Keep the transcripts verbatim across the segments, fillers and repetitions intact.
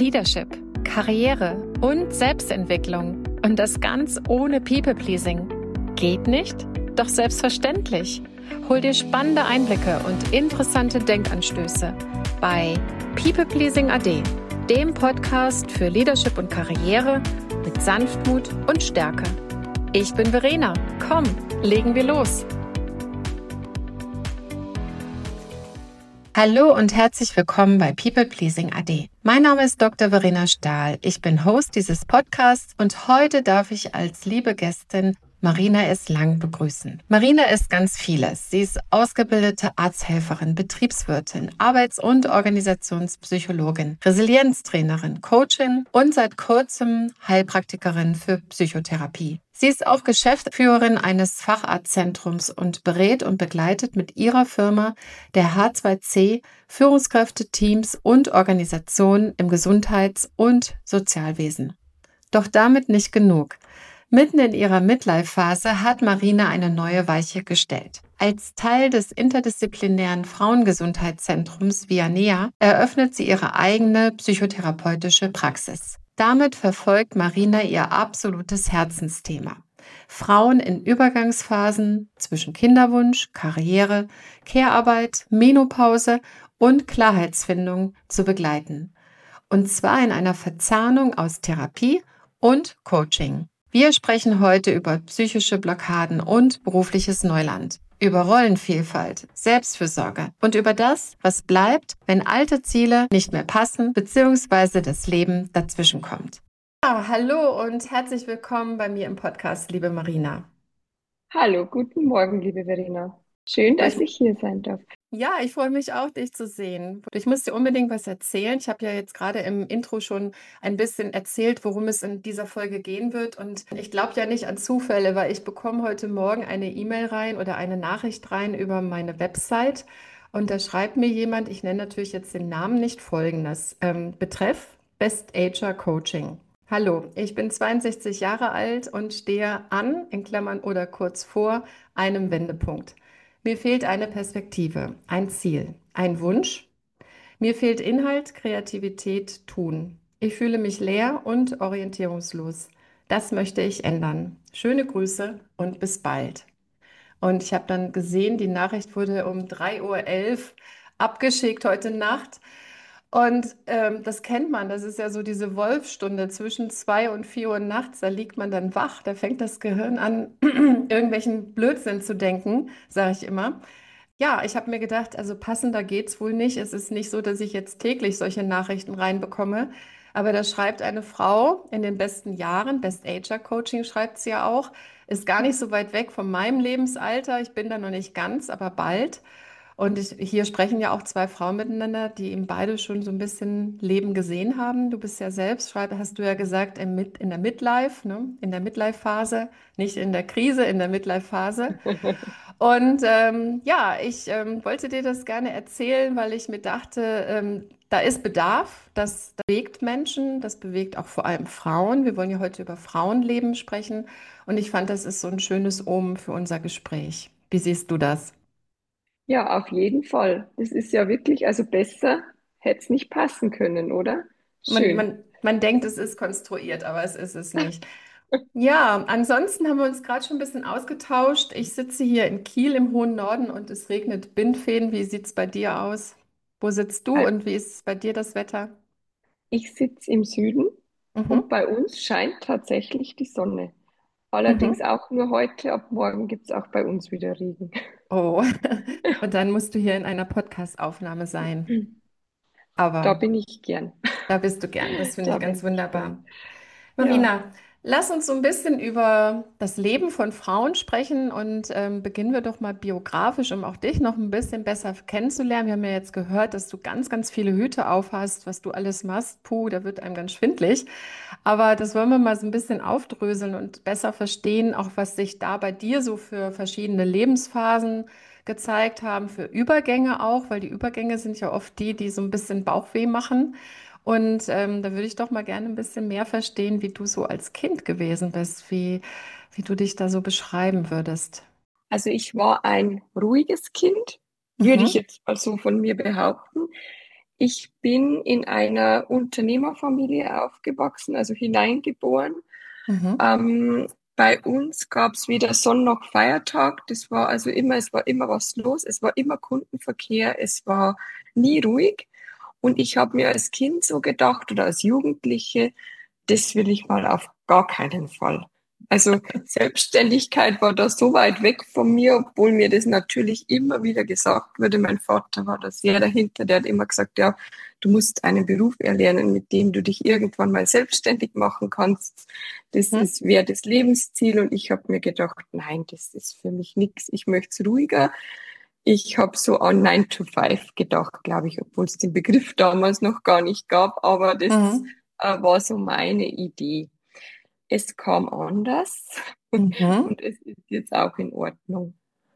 Leadership, Karriere und Selbstentwicklung. Und das ganz ohne People-Pleasing. Geht nicht? Doch selbstverständlich. Hol dir spannende Einblicke und interessante Denkanstöße bei People Pleasing A D, dem Podcast für Leadership und Karriere mit Sanftmut und Stärke. Ich bin Verena. Komm, legen wir los. Hallo und herzlich willkommen bei People Pleasing A D. Mein Name ist Doktor Verena Stahl. Ich bin Host dieses Podcasts und heute darf ich als liebe Gästin Marina S. Lang begrüßen. Marina ist ganz vieles. Sie ist ausgebildete Arzthelferin, Betriebswirtin, Arbeits- und Organisationspsychologin, Resilienztrainerin, Coachin und seit kurzem Heilpraktikerin für Psychotherapie. Sie ist auch Geschäftsführerin eines Facharztzentrums und berät und begleitet mit ihrer Firma der H zwei C Führungskräfte, Teams und Organisationen im Gesundheits- und Sozialwesen. Doch damit nicht genug. Mitten in ihrer Midlife-Phase hat Marina eine neue Weiche gestellt. Als Teil des interdisziplinären Frauengesundheitszentrums Vianea eröffnet sie ihre eigene psychotherapeutische Praxis. Damit verfolgt Marina ihr absolutes Herzensthema: Frauen in Übergangsphasen zwischen Kinderwunsch, Karriere, Care-Arbeit, Menopause und Klarheitsfindung zu begleiten. Und zwar in einer Verzahnung aus Therapie und Coaching. Wir sprechen heute über psychische Blockaden und berufliches Neuland, über Rollenvielfalt, Selbstfürsorge und über das, was bleibt, wenn alte Ziele nicht mehr passen bzw. das Leben dazwischen kommt. Ja, hallo und herzlich willkommen bei mir im Podcast, liebe Marina. Hallo, guten Morgen, liebe Verena. Schön, dass Ich, ich hier sein darf. ja, ich freue mich auch, dich zu sehen. Ich muss dir unbedingt was erzählen. Ich habe ja jetzt gerade im Intro schon ein bisschen erzählt, worum es in dieser Folge gehen wird. Und ich glaube ja nicht an Zufälle, weil ich bekomme heute Morgen eine E-Mail rein oder eine Nachricht rein über meine Website. Und da schreibt mir jemand, ich nenne natürlich jetzt den Namen nicht, Folgendes. Ähm, Betreff Best H R Coaching. Hallo, ich bin zweiundsechzig Jahre alt und stehe an, in Klammern oder kurz vor, einem Wendepunkt. Mir fehlt eine Perspektive, ein Ziel, ein Wunsch. Mir fehlt Inhalt, Kreativität, Tun. Ich fühle mich leer und orientierungslos. Das möchte ich ändern. Schöne Grüße und bis bald. Und ich habe dann gesehen, die Nachricht wurde um drei Uhr elf abgeschickt heute Nacht. Und ähm, das kennt man, das ist ja so diese Wolfsstunde zwischen zwei und vier Uhr nachts, da liegt man dann wach, da fängt das Gehirn an, irgendwelchen Blödsinn zu denken, sage ich immer. Ja, ich habe mir gedacht, also passender geht's wohl nicht. Es ist nicht so, dass ich jetzt täglich solche Nachrichten reinbekomme. Aber da schreibt eine Frau in den besten Jahren, Best H R Coaching schreibt sie ja auch, ist gar nicht so weit weg von meinem Lebensalter. Ich bin da noch nicht ganz, aber bald. Und ich, hier sprechen ja auch zwei Frauen miteinander, die eben beide schon so ein bisschen Leben gesehen haben. Du bist ja selbst, schreib, hast du ja gesagt, im Mid, in der Midlife, ne? In der Midlife-Phase, nicht in der Krise, in der Midlife-Phase. Und ähm, ja, ich ähm, wollte dir das gerne erzählen, weil ich mir dachte, ähm, da ist Bedarf, das, das bewegt Menschen, das bewegt auch vor allem Frauen. Wir wollen ja heute über Frauenleben sprechen und ich fand, das ist so ein schönes Omen für unser Gespräch. Wie siehst du das? Ja, auf jeden Fall. Das ist ja wirklich, also besser hätte es nicht passen können, oder? Man, Schön. man, man denkt, es ist konstruiert, aber es ist es nicht. Ja, ansonsten haben wir uns gerade schon ein bisschen ausgetauscht. Ich sitze hier in Kiel im hohen Norden und es regnet Bindfäden. Wie sieht es bei dir aus? Wo sitzt du Al- und wie ist bei dir das Wetter? Ich sitze im Süden und Mhm. bei uns scheint tatsächlich die Sonne. Allerdings Mhm. auch nur heute, ab morgen gibt es auch bei uns wieder Regen. Oh, und dann musst du hier in einer Podcast-Aufnahme sein. Da Aber bin ich gern. da bist du gern. Das finde ich Da ganz bin ich gern. wunderbar. Ja. Marina, lass uns so ein bisschen über das Leben von Frauen sprechen und ähm, beginnen wir doch mal biografisch, um auch dich noch ein bisschen besser kennenzulernen. Wir haben ja jetzt gehört, dass du ganz, ganz viele Hüte aufhast, was du alles machst. Puh, da wird einem ganz schwindlig. Aber das wollen wir mal so ein bisschen aufdröseln und besser verstehen, auch was sich da bei dir so für verschiedene Lebensphasen gezeigt haben, für Übergänge auch, weil die Übergänge sind ja oft die, die so ein bisschen Bauchweh machen. Und ähm, da würde ich doch mal gerne ein bisschen mehr verstehen, wie du so als Kind gewesen bist, wie, wie du dich da so beschreiben würdest. Also ich war ein ruhiges Kind, würde ich Mhm. jetzt mal so von mir behaupten. Ich bin in einer Unternehmerfamilie aufgewachsen, also hineingeboren. Mhm. Ähm, bei uns gab es weder Sonn- noch Feiertag. Das war also immer, es war immer was los. Es war immer Kundenverkehr. Es war nie ruhig. Und ich habe mir als Kind so gedacht oder als Jugendliche, das will ich mal auf gar keinen Fall. Also Selbstständigkeit war da so weit weg von mir, obwohl mir das natürlich immer wieder gesagt wurde. Mein Vater war da sehr dahinter, der hat immer gesagt, ja, du musst einen Beruf erlernen, mit dem du dich irgendwann mal selbstständig machen kannst. Das Mhm. ist, wäre das Lebensziel. Und ich habe mir gedacht, nein, das ist für mich nichts. Ich möchte es ruhiger. Ich habe so an Nine to Five gedacht, glaube ich, obwohl es den Begriff damals noch gar nicht gab, aber das Mhm. äh, war so meine Idee. Es kam anders Mhm. und es ist jetzt auch in Ordnung.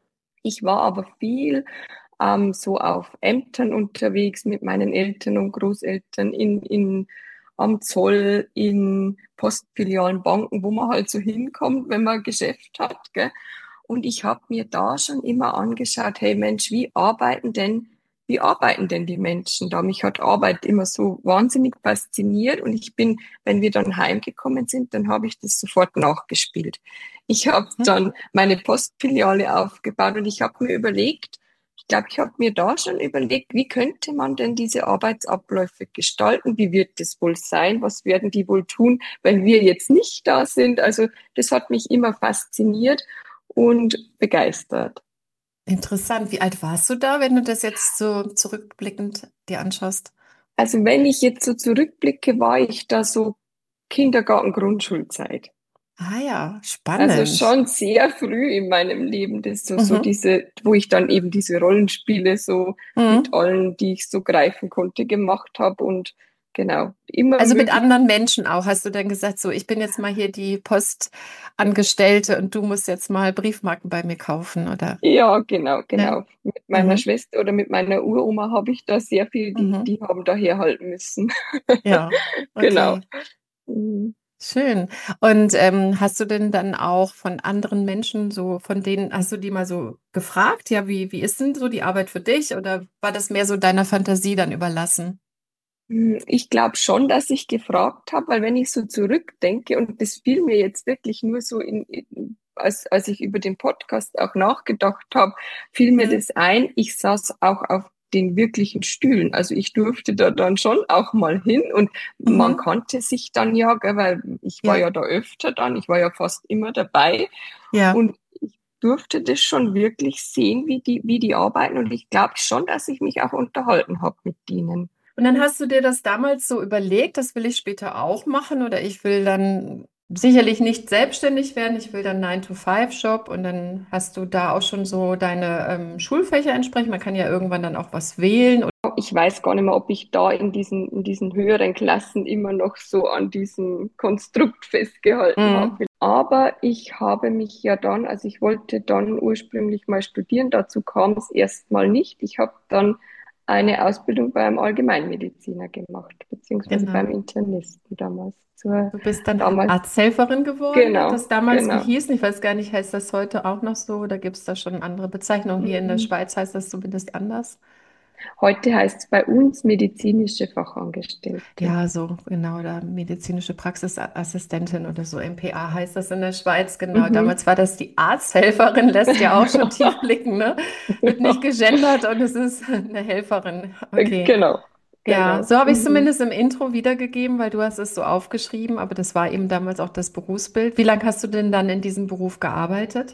Ich war aber viel ähm, so auf Ämtern unterwegs mit meinen Eltern und Großeltern in, in, am Zoll, in Postfilialen, Banken, wo man halt so hinkommt, wenn man Geschäft hat, gell? Und ich habe mir da schon immer angeschaut, hey Mensch, wie arbeiten denn, wie arbeiten denn die Menschen da? Mich hat Arbeit immer so wahnsinnig fasziniert und ich bin, wenn wir dann heimgekommen sind, dann habe ich das sofort nachgespielt. Ich habe dann meine Postfiliale aufgebaut und ich habe mir überlegt, ich glaube, ich habe mir da schon überlegt, wie könnte man denn diese Arbeitsabläufe gestalten? Wie wird das wohl sein? Was werden die wohl tun, wenn wir jetzt nicht da sind? Also das hat mich immer fasziniert und begeistert. Interessant. Wie alt warst du da, wenn du das jetzt so zurückblickend dir anschaust? Also wenn ich jetzt so zurückblicke, war ich da so Kindergarten, Grundschulzeit. Ah ja, Also spannend. schon sehr früh in meinem Leben, das so, so Mhm. diese, wo ich dann eben diese Rollenspiele so mit Mhm. allen, die ich so greifen konnte, gemacht habe und genau, immer Also mit möglich. anderen Menschen auch, hast du dann gesagt, so, ich bin jetzt mal hier die Postangestellte und du musst jetzt mal Briefmarken bei mir kaufen, oder? Ja, genau, Ja. genau. Mit meiner Mhm. Schwester oder mit meiner Uroma habe ich da sehr viel, die, Mhm. die haben da herhalten müssen. Ja, Genau. okay. Mhm. Schön. Und ähm, hast du denn dann auch von anderen Menschen so, von denen, hast du die mal so gefragt, ja, wie, wie ist denn so die Arbeit für dich? Oder war das mehr so deiner Fantasie dann überlassen? Hm, Ich glaube schon, dass ich gefragt habe, weil wenn ich so zurückdenke, und das fiel mir jetzt wirklich nur so in, in als, als ich über den Podcast auch nachgedacht habe, fiel mir Mhm. das ein, ich saß auch auf den wirklichen Stühlen. Also ich durfte da dann schon auch mal hin und man Mhm. kannte sich dann ja, gell, weil ich war Ja, ja da öfter dann, ich war ja fast immer dabei ja. und ich durfte das schon wirklich sehen, wie die, wie die arbeiten und ich glaube schon, dass ich mich auch unterhalten habe mit denen. Und dann hast du dir das damals so überlegt, das will ich später auch machen oder ich will dann sicherlich nicht selbstständig werden, ich will dann nine to five job und dann hast du da auch schon so deine ähm, Schulfächer entsprechend. Man kann ja irgendwann dann auch was wählen. Ich weiß gar nicht mehr, ob ich da in diesen, in diesen höheren Klassen immer noch so an diesem Konstrukt festgehalten Mhm. habe. Aber ich habe mich ja dann, also ich wollte dann ursprünglich mal studieren, dazu kam es erstmal nicht. Ich habe dann eine Ausbildung beim Allgemeinmediziner gemacht, beziehungsweise beim Genau. Internisten damals. Zur, Du bist dann damals, Arzthelferin geworden, hat genau, das damals genau. gehießen. Ich weiß gar nicht, heißt das heute auch noch so oder gibt es da schon andere Bezeichnungen? Hier in der Mhm. Schweiz heißt das zumindest anders. Heute heißt es bei uns medizinische Fachangestellte. Ja, so genau, oder medizinische Praxisassistentin oder so, M P A heißt das in der Schweiz, genau. Mhm. Damals war das die Arzthelferin, lässt ja auch schon tief blicken, ne? Wird nicht Ja, gegendert und es ist eine Helferin. Okay. genau, Ja, genau. so habe ich es Mhm. zumindest im Intro wiedergegeben, weil du hast es so aufgeschrieben, aber das war eben damals auch das Berufsbild. Wie lange hast du denn dann in diesem Beruf gearbeitet?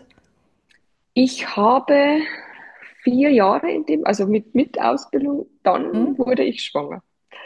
Ich habe vier Jahre in dem, also mit, mit Ausbildung, Hm? dann wurde ich schwanger.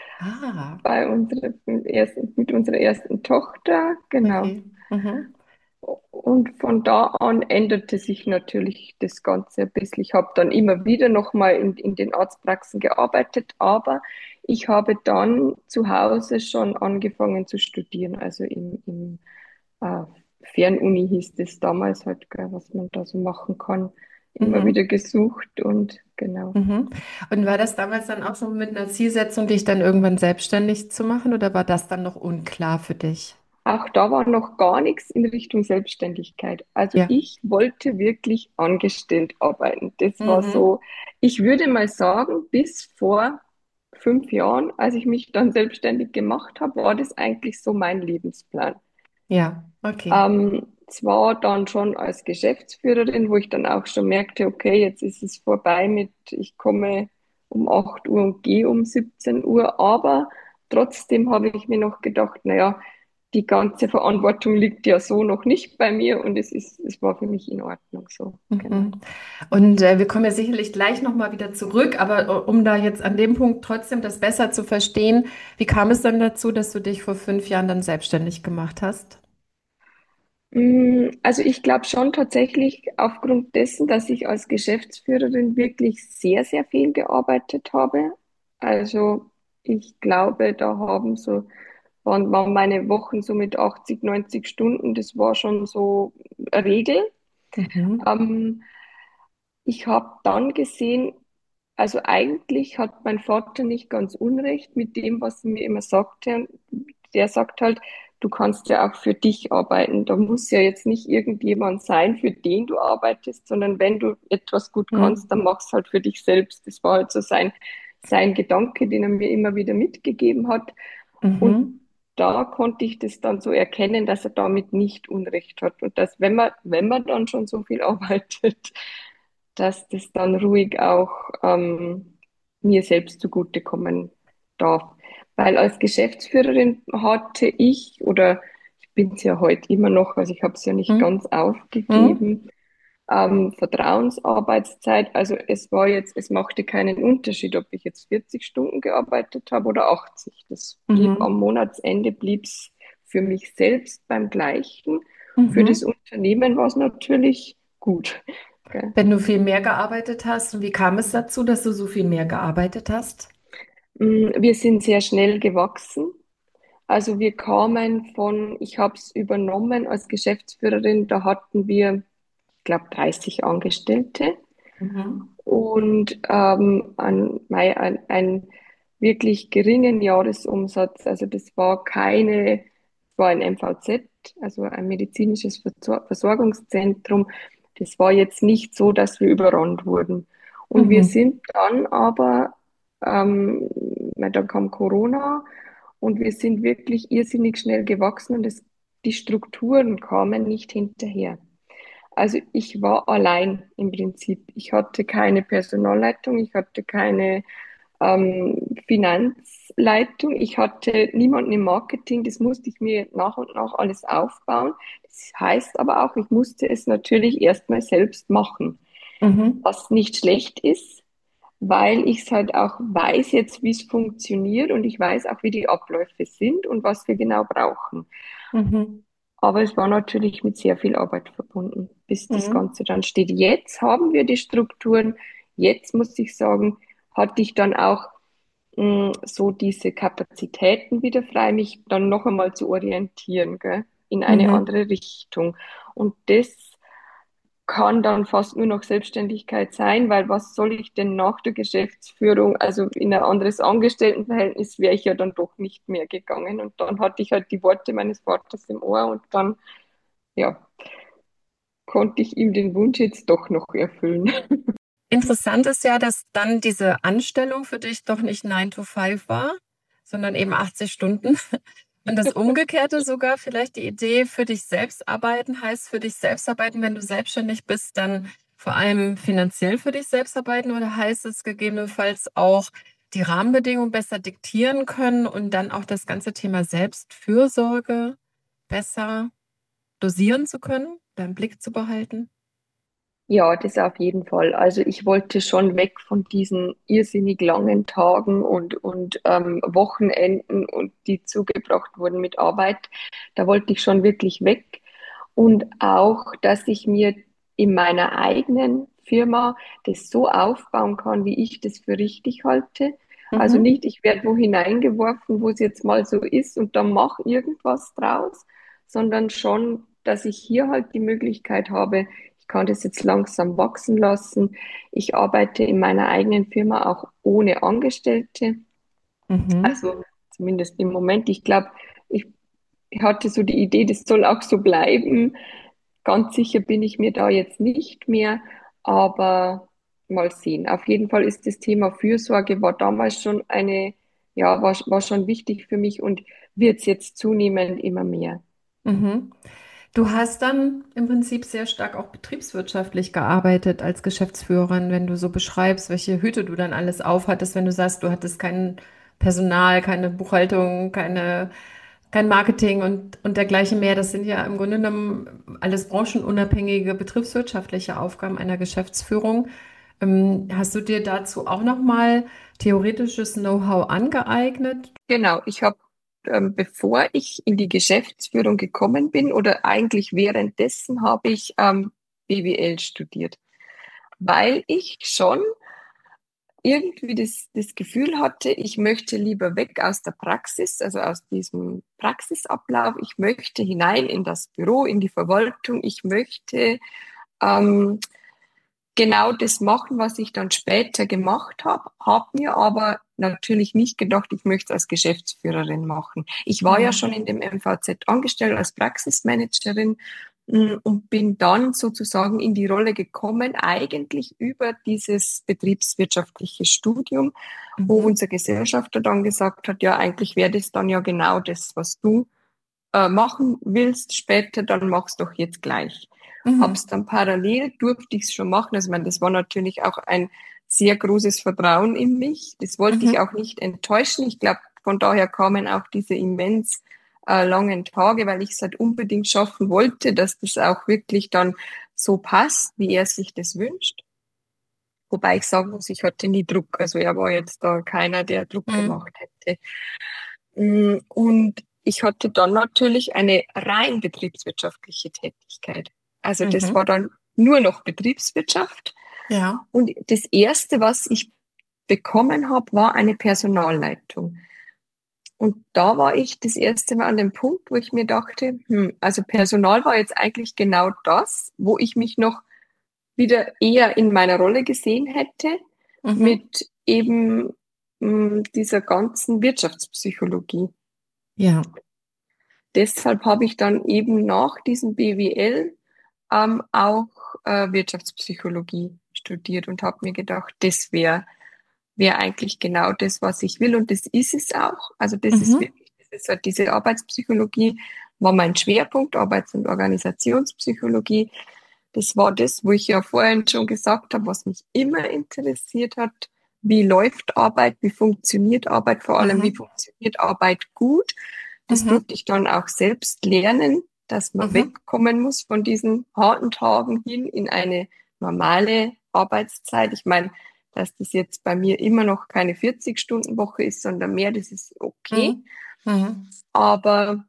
Ah, Bei unserer ersten, mit unserer ersten Tochter, genau. okay. Mhm. Und von da an änderte sich natürlich das Ganze ein bisschen. Ich habe dann immer wieder nochmal in, in den Arztpraxen gearbeitet, aber ich habe dann zu Hause schon angefangen zu studieren, also im, im äh, Fernuni hieß das damals halt, gell, was man da so machen kann. Immer Mhm. wieder gesucht und genau. Mhm. Und war das damals dann auch so mit einer Zielsetzung, dich dann irgendwann selbstständig zu machen, oder war das dann noch unklar für dich? Auch da war noch gar nichts in Richtung Selbstständigkeit. Also Ja. ich wollte wirklich angestellt arbeiten. Das war Mhm. so, ich würde mal sagen, bis vor fünf Jahren, als ich mich dann selbstständig gemacht habe, war das eigentlich so mein Lebensplan. Ja, okay. Ähm, zwar dann schon als Geschäftsführerin, wo ich dann auch schon merkte, okay, jetzt ist es vorbei mit, ich komme um acht Uhr und gehe um siebzehn Uhr, aber trotzdem habe ich mir noch gedacht, naja, die ganze Verantwortung liegt ja so noch nicht bei mir und es ist, es war für mich in Ordnung so, genau. Mhm. Und äh, wir kommen ja sicherlich gleich nochmal wieder zurück, aber äh, um da jetzt an dem Punkt trotzdem das besser zu verstehen, wie kam es dann dazu, dass du dich vor fünf Jahren dann selbstständig gemacht hast? Mm, Also ich glaube schon tatsächlich aufgrund dessen, dass ich als Geschäftsführerin wirklich sehr, sehr viel gearbeitet habe. Also ich glaube, da haben so, waren, waren meine Wochen so mit achtzig, neunzig Stunden, das war schon so eine Regel. Mhm. Ähm, Ich habe dann gesehen, also eigentlich hat mein Vater nicht ganz unrecht mit dem, was er mir immer sagte. Der sagt halt, du kannst ja auch für dich arbeiten. Da muss ja jetzt nicht irgendjemand sein, für den du arbeitest, sondern wenn du etwas gut kannst, Mhm. dann mach's halt für dich selbst. Das war halt so sein, sein Gedanke, den er mir immer wieder mitgegeben hat. Und Mhm. da konnte ich das dann so erkennen, dass er damit nicht Unrecht hat. Und dass, wenn man, wenn man dann schon so viel arbeitet, dass das dann ruhig auch ähm, mir selbst zugutekommen darf. Weil als Geschäftsführerin hatte ich, oder ich bin es ja heute immer noch, also ich habe es ja nicht Mhm. ganz Mhm. aufgegeben, ähm, Vertrauensarbeitszeit. Also es war jetzt, es machte keinen Unterschied, ob ich jetzt vierzig Stunden gearbeitet habe oder achtzig. Das blieb am Mhm. Monatsende, blieb's für mich selbst beim Gleichen. Für das Mhm. Unternehmen war es natürlich gut. Gell? Wenn du viel mehr gearbeitet hast, und wie kam es dazu, dass du so viel mehr gearbeitet hast? Mm, Wir sind sehr schnell gewachsen. Also wir kamen von, ich habe es übernommen als Geschäftsführerin, da hatten wir, ich glaube, dreißig Angestellte Mhm. und ähm, ein, mei- ein, ein wirklich geringen Jahresumsatz. Also das war keine, war ein M V Z, also ein medizinisches Versor- Versorgungszentrum. Das war jetzt nicht so, dass wir überrannt wurden. Und wir Mhm. sind dann aber, ähm, weil dann kam Corona und wir sind wirklich irrsinnig schnell gewachsen und es, die Strukturen kamen nicht hinterher. Also ich war allein im Prinzip. Ich hatte keine Personalleitung, ich hatte keine ähm, Finanzleitung, ich hatte niemanden im Marketing. Das musste ich mir nach und nach alles aufbauen. Das heißt aber auch, ich musste es natürlich erstmal selbst machen, Mhm. was nicht schlecht ist, weil ich es halt auch weiß jetzt, wie es funktioniert und ich weiß auch, wie die Abläufe sind und was wir genau brauchen. Mhm. Aber es war natürlich mit sehr viel Arbeit verbunden, bis das Mhm. Ganze dann steht. Jetzt haben wir die Strukturen. Jetzt muss ich sagen, hatte ich dann auch mh, so diese Kapazitäten wieder frei, mich dann noch einmal zu orientieren, gell, in eine Mhm. andere Richtung. Und das kann dann fast nur noch Selbstständigkeit sein, weil was soll ich denn nach der Geschäftsführung, also in ein anderes Angestelltenverhältnis wäre ich ja dann doch nicht mehr gegangen. Und dann hatte ich halt die Worte meines Vaters im Ohr und dann, ja, konnte ich ihm den Wunsch jetzt doch noch erfüllen. Interessant ist ja, dass dann diese Anstellung für dich doch nicht Nine to Five war, sondern eben achtzig Stunden. Und das Umgekehrte sogar, vielleicht die Idee, für dich selbst arbeiten heißt für dich selbst arbeiten, wenn du selbstständig bist, dann vor allem finanziell für dich selbst arbeiten oder heißt es gegebenenfalls auch die Rahmenbedingungen besser diktieren können und dann auch das ganze Thema Selbstfürsorge besser dosieren zu können, da im Blick zu behalten? Ja, das auf jeden Fall. Also ich wollte schon weg von diesen irrsinnig langen Tagen und, und ähm, Wochenenden und die zugebracht wurden mit Arbeit. Da wollte ich schon wirklich weg. Und auch, dass ich mir in meiner eigenen Firma das so aufbauen kann, wie ich das für richtig halte. Also Mhm. nicht, ich werde wo hineingeworfen, wo es jetzt mal so ist und dann mach irgendwas draus, sondern schon, dass ich hier halt die Möglichkeit habe, ich kann das jetzt langsam wachsen lassen. Ich arbeite in meiner eigenen Firma auch ohne Angestellte. Mhm. Also zumindest im Moment. Ich glaube, ich hatte so die Idee, das soll auch so bleiben. Ganz sicher bin ich mir da jetzt nicht mehr, aber mal sehen. Auf jeden Fall ist das Thema Fürsorge war damals schon eine, ja, war, war schon wichtig für mich und wird es jetzt zunehmend immer mehr. Mhm. Du hast dann im Prinzip sehr stark auch betriebswirtschaftlich gearbeitet als Geschäftsführerin, wenn du so beschreibst, welche Hüte du dann alles aufhattest, wenn du sagst, du hattest kein Personal, keine Buchhaltung, keine, kein Marketing und, und dergleichen mehr. Das sind ja im Grunde genommen alles branchenunabhängige betriebswirtschaftliche Aufgaben einer Geschäftsführung. Ähm, hast du dir dazu auch nochmal theoretisches Know-how angeeignet? Genau, ich habe, ähm, bevor ich in die Geschäftsführung gekommen bin oder eigentlich währenddessen habe ich ähm, B W L studiert, weil ich schon irgendwie das, das Gefühl hatte, ich möchte lieber weg aus der Praxis, also aus diesem Praxisablauf. Ich möchte hinein in das Büro, in die Verwaltung. Ich möchte ähm, genau das machen, was ich dann später gemacht habe, habe mir aber natürlich nicht gedacht, ich möchte es als Geschäftsführerin machen. Ich war ja schon Mhm. in dem M V Z angestellt als Praxismanagerin mh, und bin dann sozusagen in die Rolle gekommen, eigentlich über dieses betriebswirtschaftliche Studium, wo Mhm. unser Gesellschafter dann gesagt hat, ja, eigentlich wäre das dann ja genau das, was du äh, machen willst später, dann mach's doch jetzt gleich. Hab's Mhm. dann parallel, durfte ich's schon machen. Also, ich meine, das war natürlich auch ein sehr großes Vertrauen in mich. Das wollte ich Mhm. auch nicht enttäuschen. Ich glaube, von daher kamen auch diese immens äh, langen Tage, weil ich es halt unbedingt schaffen wollte, dass das auch wirklich dann so passt, wie er sich das wünscht. Wobei ich sagen muss, ich hatte nie Druck. Also er war jetzt da keiner, der Druck Mhm. gemacht hätte. Mm, Und ich hatte dann natürlich eine rein betriebswirtschaftliche Tätigkeit. Also das war Mhm. dann nur noch Betriebswirtschaft. Ja. Und das Erste, was ich bekommen habe, war eine Personalleitung. Und da war ich das erste Mal an dem Punkt, wo ich mir dachte, hm, also Personal war jetzt eigentlich genau das, wo ich mich noch wieder eher in meiner Rolle gesehen hätte, Mhm. mit eben mh, dieser ganzen Wirtschaftspsychologie. Ja. Deshalb habe ich dann eben nach diesem B W L ähm, auch äh, Wirtschaftspsychologie studiert und habe mir gedacht, das wäre wär eigentlich genau das, was ich will. Und das ist es auch. Also das ist Mhm. wirklich, das ist halt diese Arbeitspsychologie, war mein Schwerpunkt, Arbeits- und Organisationspsychologie. Das war das, wo ich ja vorhin schon gesagt habe, was mich immer interessiert hat. Wie läuft Arbeit? Wie funktioniert Arbeit? Vor allem, wie Mhm. funktioniert Arbeit gut? Das Mhm. durfte ich dann auch selbst lernen, dass man Mhm. wegkommen muss von diesen harten Tagen hin in eine normale Arbeitszeit. Ich meine, dass das jetzt bei mir immer noch keine vierzig-Stunden-Woche ist, sondern mehr, das ist okay. Mhm. Mhm. Aber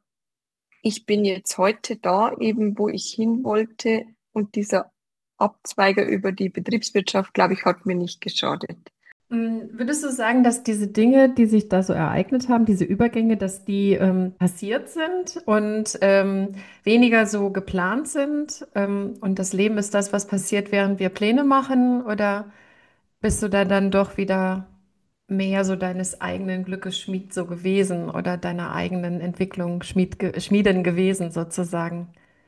ich bin jetzt heute da, eben wo ich hin wollte, und dieser Abzweiger über die Betriebswirtschaft, glaube ich, hat mir nicht geschadet. Mm, Würdest du sagen, dass diese Dinge, die sich da so ereignet haben, diese Übergänge, dass die ähm, passiert sind und ähm, weniger so geplant sind? Ähm, und das Leben ist das, was passiert, während wir Pläne machen? Oder bist du da dann doch wieder mehr so deines eigenen Glückes Schmied so gewesen oder deiner eigenen Entwicklung Schmied, ge- Schmiedin gewesen sozusagen?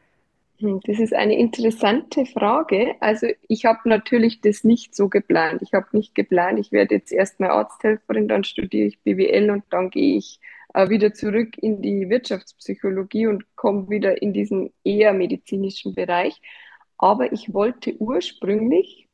Hm, Das ist eine interessante Frage. Also ich habe natürlich das nicht so geplant. Ich habe nicht geplant, ich werde jetzt erstmal Arzthelferin, dann studiere ich B W L und dann gehe ich äh, wieder zurück in die Wirtschaftspsychologie und komme wieder in diesen eher medizinischen Bereich. Aber ich wollte ursprünglich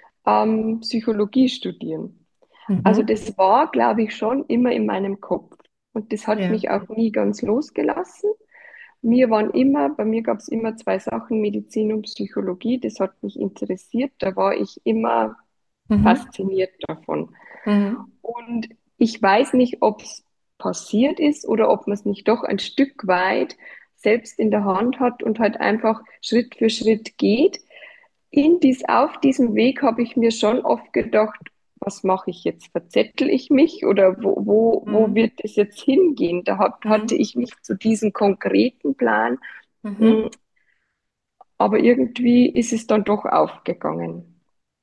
ähm, Psychologie studieren. Also Mhm. das war, glaube ich, schon immer in meinem Kopf. Und das hat Ja. mich auch nie ganz losgelassen. Mir waren immer, bei mir gab es immer zwei Sachen, Medizin und Psychologie. Das hat mich interessiert. Da war ich immer Mhm. fasziniert davon. Mhm. Und ich weiß nicht, ob es passiert ist oder ob man es nicht doch ein Stück weit selbst in der Hand hat und halt einfach Schritt für Schritt geht. In dies, auf diesem Weg habe ich mir schon oft gedacht, was mache ich jetzt? Verzettel ich mich oder wo, wo, wo Mhm. wird es jetzt hingehen? Da hat, hatte Mhm. ich nicht so diesen konkreten Plan, mm, Mhm. aber irgendwie ist es dann doch aufgegangen.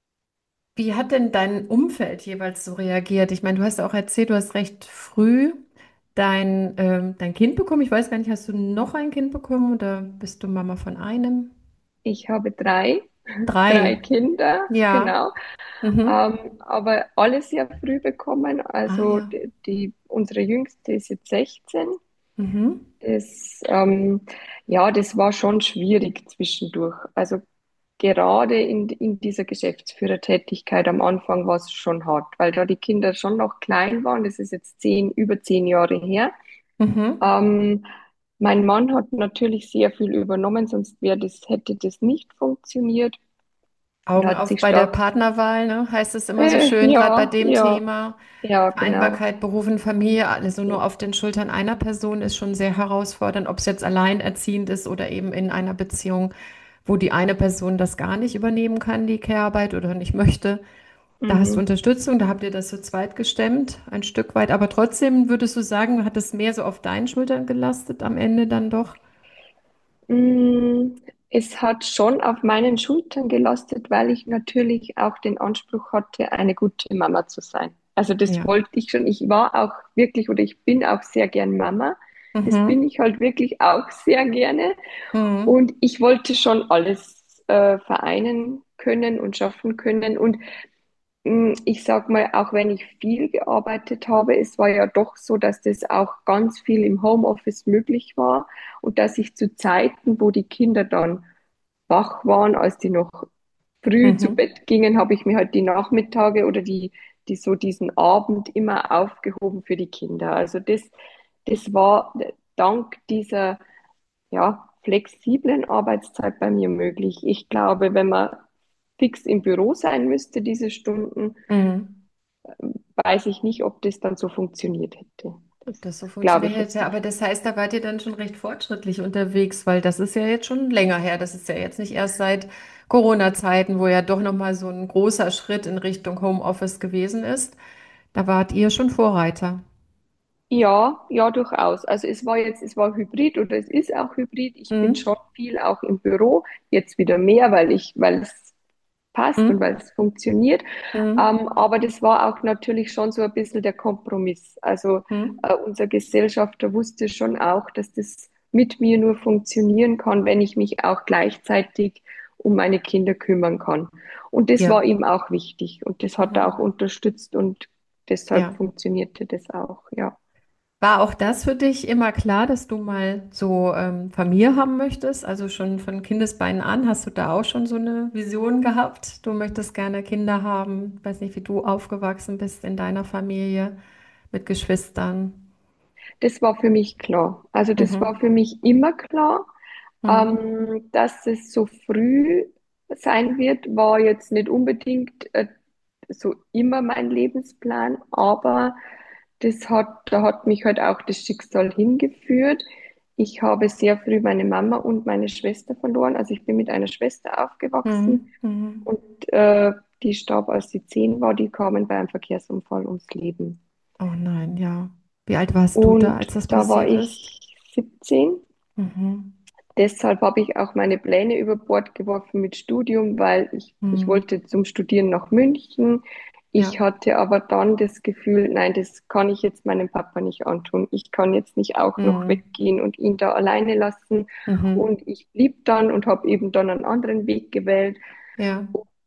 Wie hat denn dein Umfeld jeweils so reagiert? Ich meine, du hast auch erzählt, du hast recht früh dein, ähm, dein Kind bekommen. Ich weiß gar nicht, hast du noch ein Kind bekommen oder bist du Mama von einem? Ich habe drei. drei Drei. Kinder, Ja. genau. Mhm. Ähm, aber alle sehr früh bekommen. Ah Also ja. die, die, unsere Jüngste ist jetzt sechzehn. Mhm. Das, ähm, ja, das war schon schwierig zwischendurch. Also gerade in, in dieser Geschäftsführertätigkeit am Anfang war es schon hart, weil da die Kinder schon noch klein waren. Das ist jetzt zehn, über zehn Jahre her. Mhm. Ähm, Mein Mann hat natürlich sehr viel übernommen, sonst wäre das, hätte das nicht funktioniert und Augen hat auf sich bei der stark, Partnerwahl, ne? Heißt es immer so äh, schön, gerade bei ja, dem ja, Thema. ja, genau. Vereinbarkeit, Beruf und Familie, also nur auf den Schultern einer Person ist schon sehr herausfordernd, ob es jetzt alleinerziehend ist oder eben in einer Beziehung, wo die eine Person das gar nicht übernehmen kann, die Care-Arbeit oder nicht möchte. Da hast du Mhm. Unterstützung, da habt ihr das zu zweit gestemmt, ein Stück weit. Aber trotzdem würdest du sagen, hat es mehr so auf deinen Schultern gelastet am Ende dann doch? Mm, Es hat schon auf meinen Schultern gelastet, weil ich natürlich auch den Anspruch hatte, eine gute Mama zu sein. Also das Ja. wollte ich schon. Ich war auch wirklich oder ich bin auch sehr gern Mama. Das bin Mhm. ich halt wirklich auch sehr gerne. Mhm. Und ich wollte schon alles äh, vereinen können und schaffen können. Und Mm, Ich sag mal, auch wenn ich viel gearbeitet habe, es war ja doch so, dass das auch ganz viel im Homeoffice möglich war und dass ich zu Zeiten, wo die Kinder dann wach waren, als die noch früh zu Mhm. Bett gingen, habe ich mir halt die Nachmittage oder die, die so diesen Abend immer aufgehoben für die Kinder. Also das, das war dank dieser ja, flexiblen Arbeitszeit bei mir möglich. Ich glaube, wenn man fix im Büro sein müsste, diese Stunden, Mhm. weiß ich nicht, ob das dann so funktioniert hätte. Ob Das das so glaube funktioniert ich jetzt hätte, aber nicht. das heißt, da wart ihr dann schon recht fortschrittlich unterwegs, weil das ist ja jetzt schon länger her. Das ist ja jetzt nicht erst seit Corona-Zeiten, wo ja doch nochmal so ein großer Schritt in Richtung Homeoffice gewesen ist. Da wart ihr schon Vorreiter. Ja, ja, durchaus. Also es war jetzt, es war Hybrid oder es ist auch Hybrid. Ich bin Mhm. schon viel auch im Büro, jetzt wieder mehr, weil ich, weil es passt und weil Mhm. es funktioniert. Mhm. Ähm, aber das war auch natürlich schon so ein bisschen der Kompromiss. Also Mhm. äh, unser Gesellschafter wusste schon auch, dass das mit mir nur funktionieren kann, wenn ich mich auch gleichzeitig um meine Kinder kümmern kann. Und das war Ja. ihm auch wichtig und das hat er auch Mhm. unterstützt und deshalb Ja. funktionierte das auch, ja. War auch das für dich immer klar, dass du mal so ähm, Familie haben möchtest? Also schon von Kindesbeinen an, hast du da auch schon so eine Vision gehabt? Du möchtest gerne Kinder haben. Weiß nicht, wie du aufgewachsen bist in deiner Familie mit Geschwistern. Das war für mich klar. Also das war Mhm. für mich immer klar. Mhm. Ähm, dass es so früh sein wird, war jetzt nicht unbedingt äh, so immer mein Lebensplan, aber das hat, da hat mich halt auch das Schicksal hingeführt. Ich habe sehr früh meine Mama und meine Schwester verloren. Also ich bin mit einer Schwester aufgewachsen Mhm. Mhm. und äh, die starb, als sie zehn war. Die kamen bei einem Verkehrsunfall ums Leben. Oh nein, ja. Wie alt warst du da, Und als das da war passiert ist? ich siebzehn. Mhm. Deshalb habe ich auch meine Pläne über Bord geworfen mit Studium, weil ich, ich Mhm. wollte zum Studieren nach München. Ich Ja. hatte aber dann das Gefühl, nein, das kann ich jetzt meinem Papa nicht antun. Ich kann jetzt nicht auch noch Mhm. weggehen und ihn da alleine lassen. Mhm. Und ich blieb dann und habe eben dann einen anderen Weg gewählt. Ja.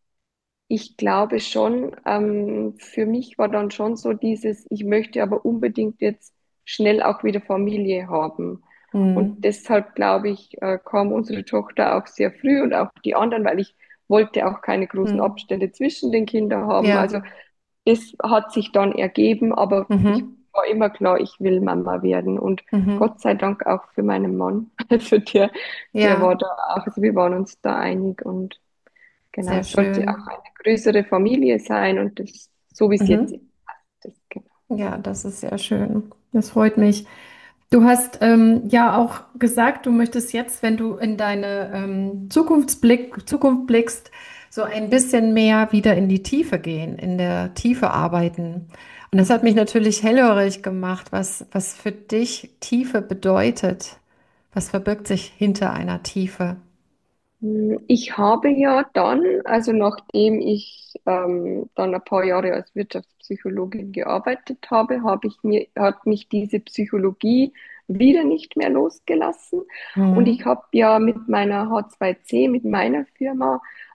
Ich glaube schon, ähm, für mich war dann schon so dieses, ich möchte aber unbedingt jetzt schnell auch wieder Familie haben. Und Mhm. deshalb glaube ich, äh, kam unsere Tochter auch sehr früh und auch die anderen, weil ich wollte auch keine großen Mhm. Abstände zwischen den Kindern haben. Ja. Also das hat sich dann ergeben, aber ich Mhm. war immer klar, ich will Mama werden. Und Gott Mhm. sei Dank auch für meinen Mann. Also der, der war Ja. da auch, also wir waren uns da einig und genau, Sehr es sollte auch schön. eine größere Familie sein und das, so wie es jetzt ist, Mhm. das, genau. Ja, das ist sehr schön. Das freut mich. Du hast ähm, ja auch gesagt, du möchtest jetzt, wenn du in deine ähm, Zukunftsblick, Zukunft blickst, so ein bisschen mehr wieder in die Tiefe gehen, in der Tiefe arbeiten. Und das hat mich natürlich hellhörig gemacht, was, was für dich Tiefe bedeutet. Was verbirgt sich hinter einer Tiefe? Hm, Ich habe ja dann, also nachdem ich ähm, dann ein paar Jahre als Wirtschaftspsychologin gearbeitet habe, habe ich mir, hat mich diese Psychologie wieder nicht mehr losgelassen. Und ich Mhm. habe ja mit meiner H zwei C, mit meiner Firma,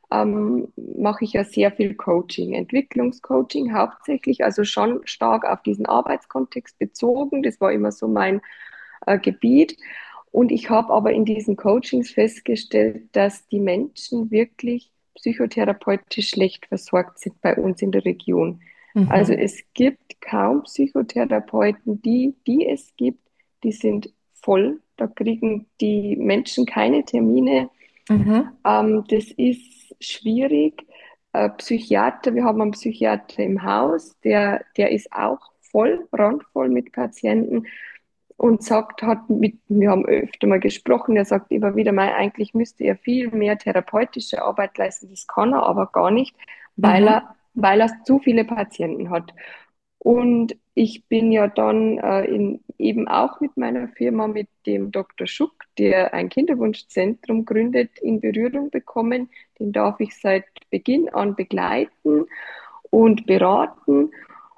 ähm, mache ich ja sehr viel Coaching, Entwicklungscoaching hauptsächlich, also schon stark auf diesen Arbeitskontext bezogen. Das war immer so mein äh, Gebiet. Und ich habe aber in diesen Coachings festgestellt, dass die Menschen wirklich psychotherapeutisch schlecht versorgt sind bei uns in der Region. Also Mhm. es gibt kaum Psychotherapeuten, die, die es gibt, die sind voll. Da kriegen die Menschen keine Termine. Mhm. Ähm, das ist schwierig. Äh, Psychiater, wir haben einen Psychiater im Haus, der, der ist auch voll, randvoll mit Patienten und sagt, hat mit, wir haben öfter mal gesprochen, er sagt immer wieder mal, eigentlich müsste er viel mehr therapeutische Arbeit leisten, das kann er aber gar nicht, weil er, Mhm. weil er zu viele Patienten hat. Und ich bin ja dann äh, in, eben auch mit meiner Firma, mit dem Doktor Schuck, der ein Kinderwunschzentrum gründet, in Berührung bekommen. Den darf ich seit Beginn an begleiten und beraten.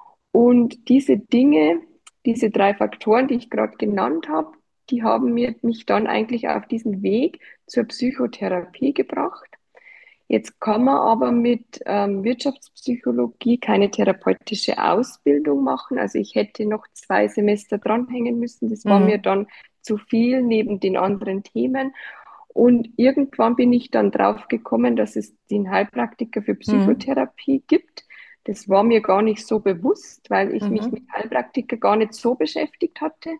Und diese Dinge, diese drei Faktoren, die ich gerade genannt habe, die haben mir, mich dann eigentlich auf diesen Weg zur Psychotherapie gebracht. Jetzt kann man aber mit ähm, Wirtschaftspsychologie keine therapeutische Ausbildung machen. Also ich hätte noch zwei Semester dranhängen müssen. Das war mir Mhm. dann zu viel neben den anderen Themen. Und irgendwann bin ich dann drauf gekommen, dass es den Heilpraktiker für Mhm. Psychotherapie gibt. Das war mir gar nicht so bewusst, weil ich mich mit Mhm. Heilpraktiker gar nicht so beschäftigt hatte.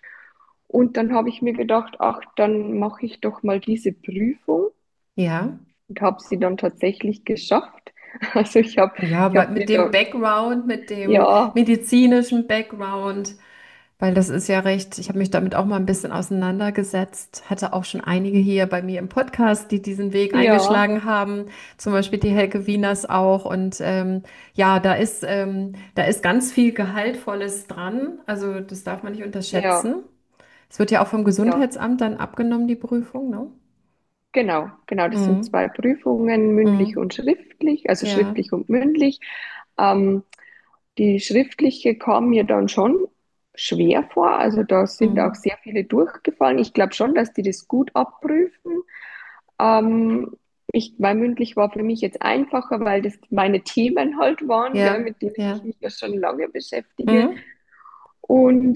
Und dann habe ich mir gedacht, ach, dann mache ich doch mal diese Prüfung Ja. und habe sie dann tatsächlich geschafft. Also ich habe Ja, ich aber hab mit mir dem da, Background, mit dem ja, medizinischen Background, weil das ist ja recht, ich habe mich damit auch mal ein bisschen auseinandergesetzt, hatte auch schon einige hier bei mir im Podcast, die diesen Weg ja, eingeschlagen haben, zum Beispiel die Helke Wieners auch. Und ähm, ja, da ist, ähm, da ist ganz viel Gehaltvolles dran, also das darf man nicht ja, unterschätzen. Es wird ja auch vom ja, Gesundheitsamt dann abgenommen, die Prüfung, ne? genau, genau. Das sind Mhm. zwei Prüfungen, mündlich Mhm. und schriftlich, also Ja. schriftlich und mündlich. Ähm, Die schriftliche kam mir dann schon schwer vor. Also da sind auch Mhm. sehr viele durchgefallen. Ich glaube schon, dass die das gut abprüfen. Ähm, ich, mein mündlich war für mich jetzt einfacher, weil das meine Themen halt waren, gell, Ja. mit denen ich Ja. mich ja schon lange beschäftige. Mhm. Und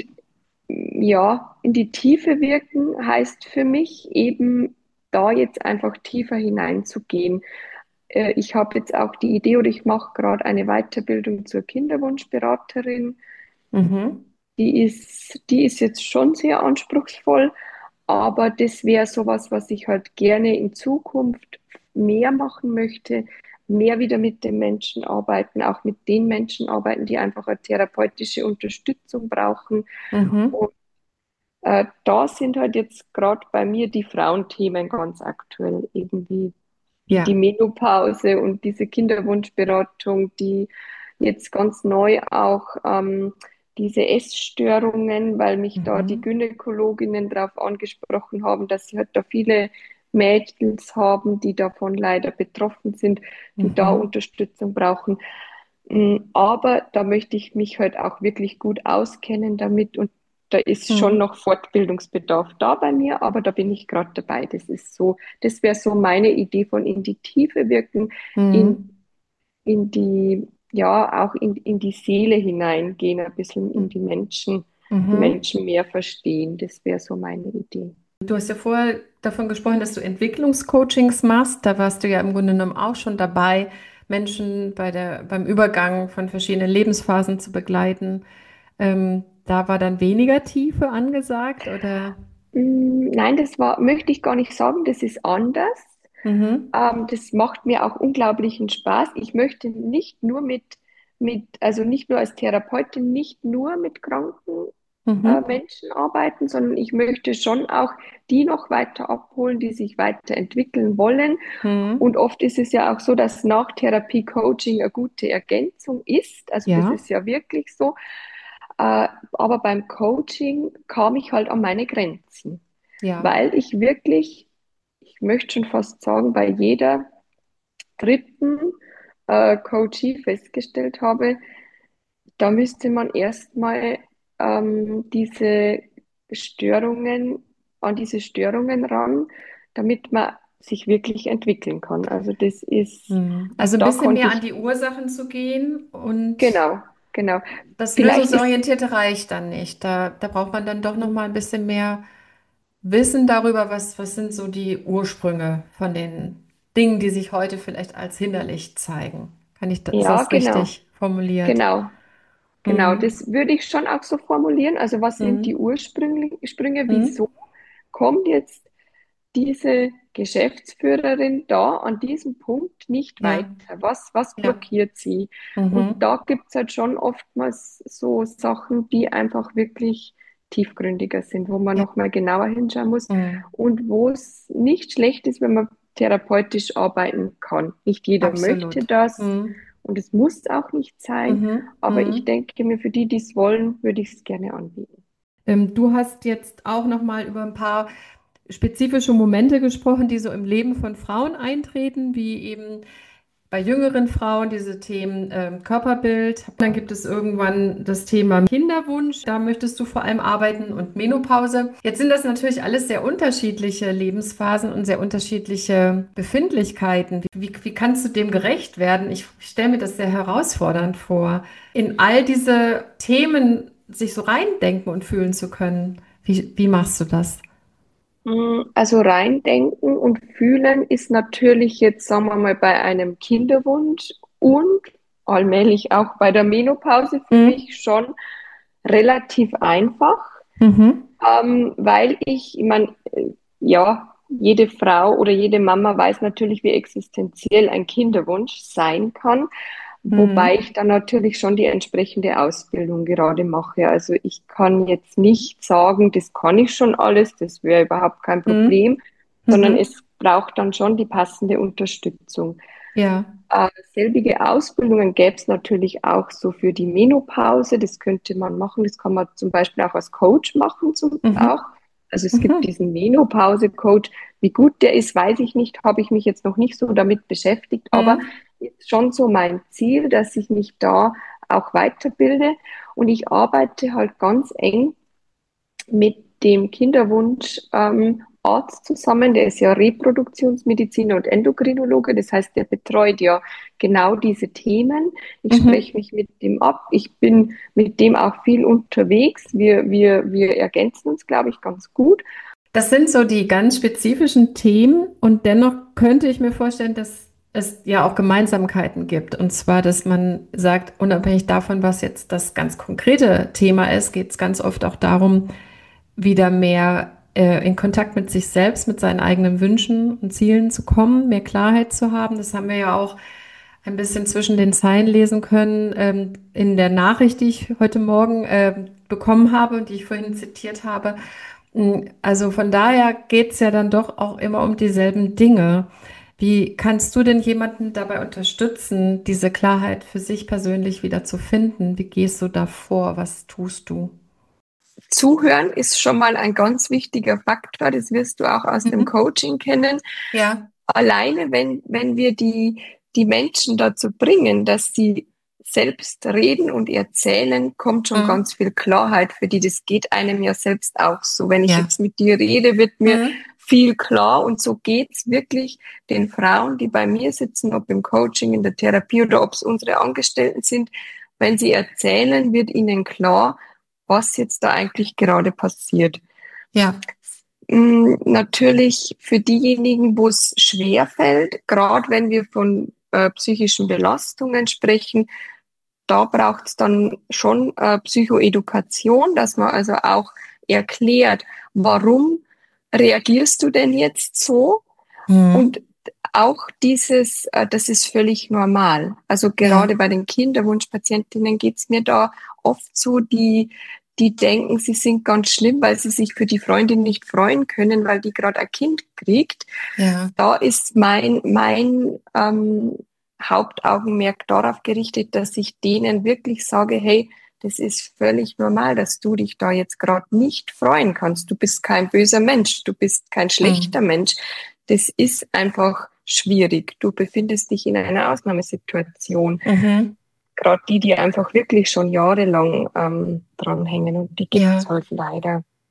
ja, in die Tiefe wirken heißt für mich eben da jetzt einfach tiefer hineinzugehen. Äh, Ich habe jetzt auch die Idee oder ich mache gerade eine Weiterbildung zur Kinderwunschberaterin. Mhm. Die ist, die ist jetzt schon sehr anspruchsvoll, aber das wäre sowas, was ich halt gerne in Zukunft mehr machen möchte, mehr wieder mit den Menschen arbeiten, auch mit den Menschen arbeiten, die einfach eine therapeutische Unterstützung brauchen. Mhm. Und äh, da sind halt jetzt gerade bei mir die Frauenthemen ganz aktuell, irgendwie die Ja. Menopause und diese Kinderwunschberatung, die jetzt ganz neu auch ähm, diese Essstörungen, weil mich da die Mhm. Gynäkologinnen darauf angesprochen haben, dass sie halt da viele Mädels haben, die davon leider betroffen sind, die da Mhm. Unterstützung brauchen. Mm, Aber da möchte ich mich halt auch wirklich gut auskennen damit und da ist schon Mhm. noch Fortbildungsbedarf da bei mir, aber da bin ich gerade dabei. Das ist so, das wäre so meine Idee von in die Tiefe wirken, in, Mhm. in die, ja, auch in, in die Seele hineingehen, ein bisschen in die Menschen, die Mhm. Menschen mehr verstehen. Das wäre so meine Idee. Du hast ja vorher davon gesprochen, dass du Entwicklungscoachings machst. Da warst du ja im Grunde genommen auch schon dabei, Menschen bei der, beim Übergang von verschiedenen Lebensphasen zu begleiten. Ähm, da war dann weniger Tiefe angesagt, oder? Mm, Nein, das war, möchte ich gar nicht sagen, das ist anders. Mhm. Ähm, das macht mir auch unglaublichen Spaß. Ich möchte nicht nur mit, mit, also nicht nur als Therapeutin, nicht nur mit kranken äh, Mhm. Menschen arbeiten, sondern ich möchte schon auch die noch weiter abholen, die sich weiterentwickeln wollen. Und Mhm. oft ist es ja auch so, dass nach Therapie Coaching eine gute Ergänzung ist. Also das Ja. ist ja wirklich so. Äh, aber beim Coaching kam ich halt an meine Grenzen, Ja. weil ich wirklich, ich möchte schon fast sagen, bei jeder dritten äh, Coachie festgestellt habe, da müsste man erstmal ähm, diese Störungen, an diese Störungen ran, damit man sich wirklich entwickeln kann. Also das ist, Hm. Also ein da bisschen konnte mehr an ich, die Ursachen zu gehen und genau, genau. das Vielleicht ist, Lösungsorientierte reicht dann nicht. Da, da braucht man dann doch noch mal ein bisschen mehr Wissen darüber, was, was sind so die Ursprünge von den Dingen, die sich heute vielleicht als hinderlich zeigen. Kann ich, ist ja, das genau, richtig formuliert? genau. Genau, Hm. das würde ich schon auch so formulieren. Also was sind die Hm. Ursprünge, Sprünge, Hm. wieso kommt jetzt diese Geschäftsführerin da an diesem Punkt nicht weiter? Ja, Was, was ja. blockiert sie? Und Mhm. da gibt es halt schon oftmals so Sachen, die einfach wirklich tiefgründiger sind, wo man Ja. nochmal genauer hinschauen muss Mhm. und wo es nicht schlecht ist, wenn man therapeutisch arbeiten kann. Nicht jeder möchte Absolut. das Mhm. und es muss auch nicht sein, Mhm. aber ich Mhm. denke mir, für die, die es wollen, würde ich es gerne anbieten. Ähm, du hast jetzt auch noch mal über ein paar spezifische Momente gesprochen, die so im Leben von Frauen eintreten, wie eben bei jüngeren Frauen diese Themen ähm, Körperbild. Dann gibt es irgendwann das Thema Kinderwunsch. Da möchtest du vor allem arbeiten und Menopause. Jetzt sind das natürlich alles sehr unterschiedliche Lebensphasen und sehr unterschiedliche Befindlichkeiten. Wie, wie kannst du dem gerecht werden? Ich stelle mir das sehr herausfordernd vor, in all diese Themen sich so reindenken und fühlen zu können. Wie, wie machst du das? Mm, Also reindenken und fühlen ist natürlich jetzt, sagen wir mal, bei einem Kinderwunsch und allmählich auch bei der Menopause für Mhm. mich schon relativ einfach, Mhm. ähm, weil ich, ich meine, äh, ja, jede Frau oder jede Mama weiß natürlich, wie existenziell ein Kinderwunsch sein kann. Wobei Mhm. ich dann natürlich schon die entsprechende Ausbildung gerade mache. Also ich kann jetzt nicht sagen, das kann ich schon alles, das wäre überhaupt kein Mhm. Problem, sondern Mhm. es braucht dann schon die passende Unterstützung. Ja. Äh, selbige Ausbildungen gäbe es natürlich auch so für die Menopause. Das könnte man machen. Das kann man zum Beispiel auch als Coach machen, zum, auch. Mhm. Also es gibt Mhm. diesen Menopause-Coach. Wie gut der ist, weiß ich nicht. Habe ich mich jetzt noch nicht so damit beschäftigt. Aber Mhm. ist schon so mein Ziel, dass ich mich da auch weiterbilde. Und ich arbeite halt ganz eng mit dem Kinderwunsch ähm, Arzt zusammen, der ist ja Reproduktionsmediziner und Endokrinologe, das heißt, der betreut ja genau diese Themen. Ich Mhm. spreche mich mit dem ab, ich bin mit dem auch viel unterwegs. Wir, wir, wir ergänzen uns, glaube ich, ganz gut. Das sind so die ganz spezifischen Themen und dennoch könnte ich mir vorstellen, dass es ja auch Gemeinsamkeiten gibt. Und zwar, dass man sagt, unabhängig davon, was jetzt das ganz konkrete Thema ist, geht es ganz oft auch darum, wieder mehr äh, in Kontakt mit sich selbst, mit seinen eigenen Wünschen und Zielen zu kommen, mehr Klarheit zu haben. Das haben wir ja auch ein bisschen zwischen den Zeilen lesen können ähm, in der Nachricht, die ich heute Morgen äh, bekommen habe und die ich vorhin zitiert habe. Mm, Also von daher geht es ja dann doch auch immer um dieselben Dinge. Wie kannst du denn jemanden dabei unterstützen, diese Klarheit für sich persönlich wieder zu finden? Wie gehst du da vor? Was tust du? Zuhören ist schon mal ein ganz wichtiger Faktor, das wirst du auch aus dem Mhm. Coaching kennen. Ja. Alleine, wenn, wenn wir die, die Menschen dazu bringen, dass sie selbst reden und erzählen, kommt schon Mhm. ganz viel Klarheit für die. Das geht einem ja selbst auch so. Wenn ich Ja. jetzt mit dir rede, wird mir Mhm. viel klar und so geht's wirklich den Frauen, die bei mir sitzen, ob im Coaching, in der Therapie oder ob es unsere Angestellten sind. Wenn sie erzählen, wird ihnen klar, was jetzt da eigentlich gerade passiert. Ja. Mm, Natürlich für diejenigen, wo es schwer fällt, gerade wenn wir von äh, psychischen Belastungen sprechen, da braucht es dann schon äh, Psychoedukation, dass man also auch erklärt, warum reagierst du denn jetzt so? Und Mhm. auch dieses, äh, das ist völlig normal. Also gerade Ja. bei den Kinderwunschpatientinnen geht's mir da oft so, die, die denken, sie sind ganz schlimm, weil sie sich für die Freundin nicht freuen können, weil die gerade ein Kind kriegt. Ja. Da ist mein, mein ähm, Hauptaugenmerk darauf gerichtet, dass ich denen wirklich sage, hey, das ist völlig normal, dass du dich da jetzt gerade nicht freuen kannst. Du bist kein böser Mensch, du bist kein schlechter Mhm. Mensch. Das ist einfach schwierig. Du befindest dich in einer Ausnahmesituation. Mhm. Gerade die, die einfach wirklich schon jahrelang ähm, dranhängen und die gibt's Ja. halt leider.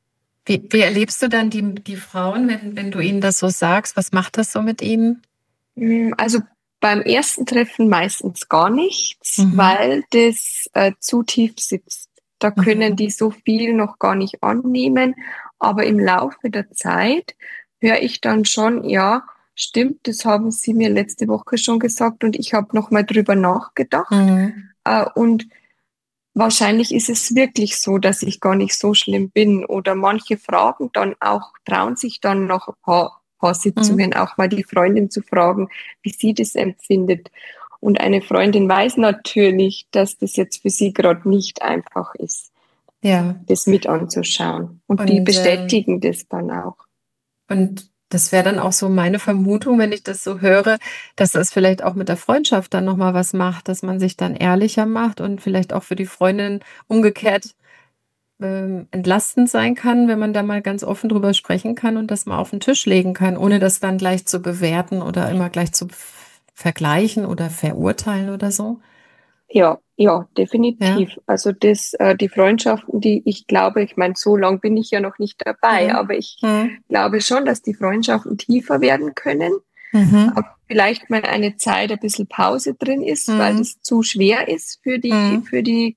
Wie, wie erlebst du dann die, die Frauen, wenn, wenn du ihnen das so sagst? Was macht das so mit ihnen? Mm, Also beim ersten Treffen meistens gar nichts, Mhm. weil das äh, zu tief sitzt. Da können Mhm. die so viel noch gar nicht annehmen. Aber im Laufe der Zeit höre ich dann schon, ja, stimmt, das haben Sie mir letzte Woche schon gesagt und ich habe noch mal drüber nachgedacht. Mhm. Äh, und wahrscheinlich ist es wirklich so, dass ich gar nicht so schlimm bin. Oder manche fragen dann auch, trauen sich dann nach ein paar, paar Mhm. Sitzungen auch mal die Freundin zu fragen, wie sie das empfindet. Und eine Freundin weiß natürlich, dass das jetzt für sie gerade nicht einfach ist, Ja, das mit anzuschauen. Und die und, ähm, bestätigen das dann auch. und das wäre dann auch so meine Vermutung, wenn ich das so höre, dass das vielleicht auch mit der Freundschaft dann nochmal was macht, dass man sich dann ehrlicher macht und vielleicht auch für die Freundin umgekehrt ähm, entlastend sein kann, wenn man da mal ganz offen drüber sprechen kann und das mal auf den Tisch legen kann, ohne das dann gleich zu bewerten oder immer gleich zu vergleichen oder verurteilen oder so. Ja, ja, Ja. definitiv. Also das, äh, die Freundschaften, die ich glaube, ich meine, so lang bin ich ja noch nicht dabei, Mhm. aber ich Mhm. glaube schon, dass die Freundschaften tiefer werden können. Mhm. Aber vielleicht mal eine Zeit ein bisschen Pause drin ist, weil Mhm. das zu schwer ist für die, Mhm. für die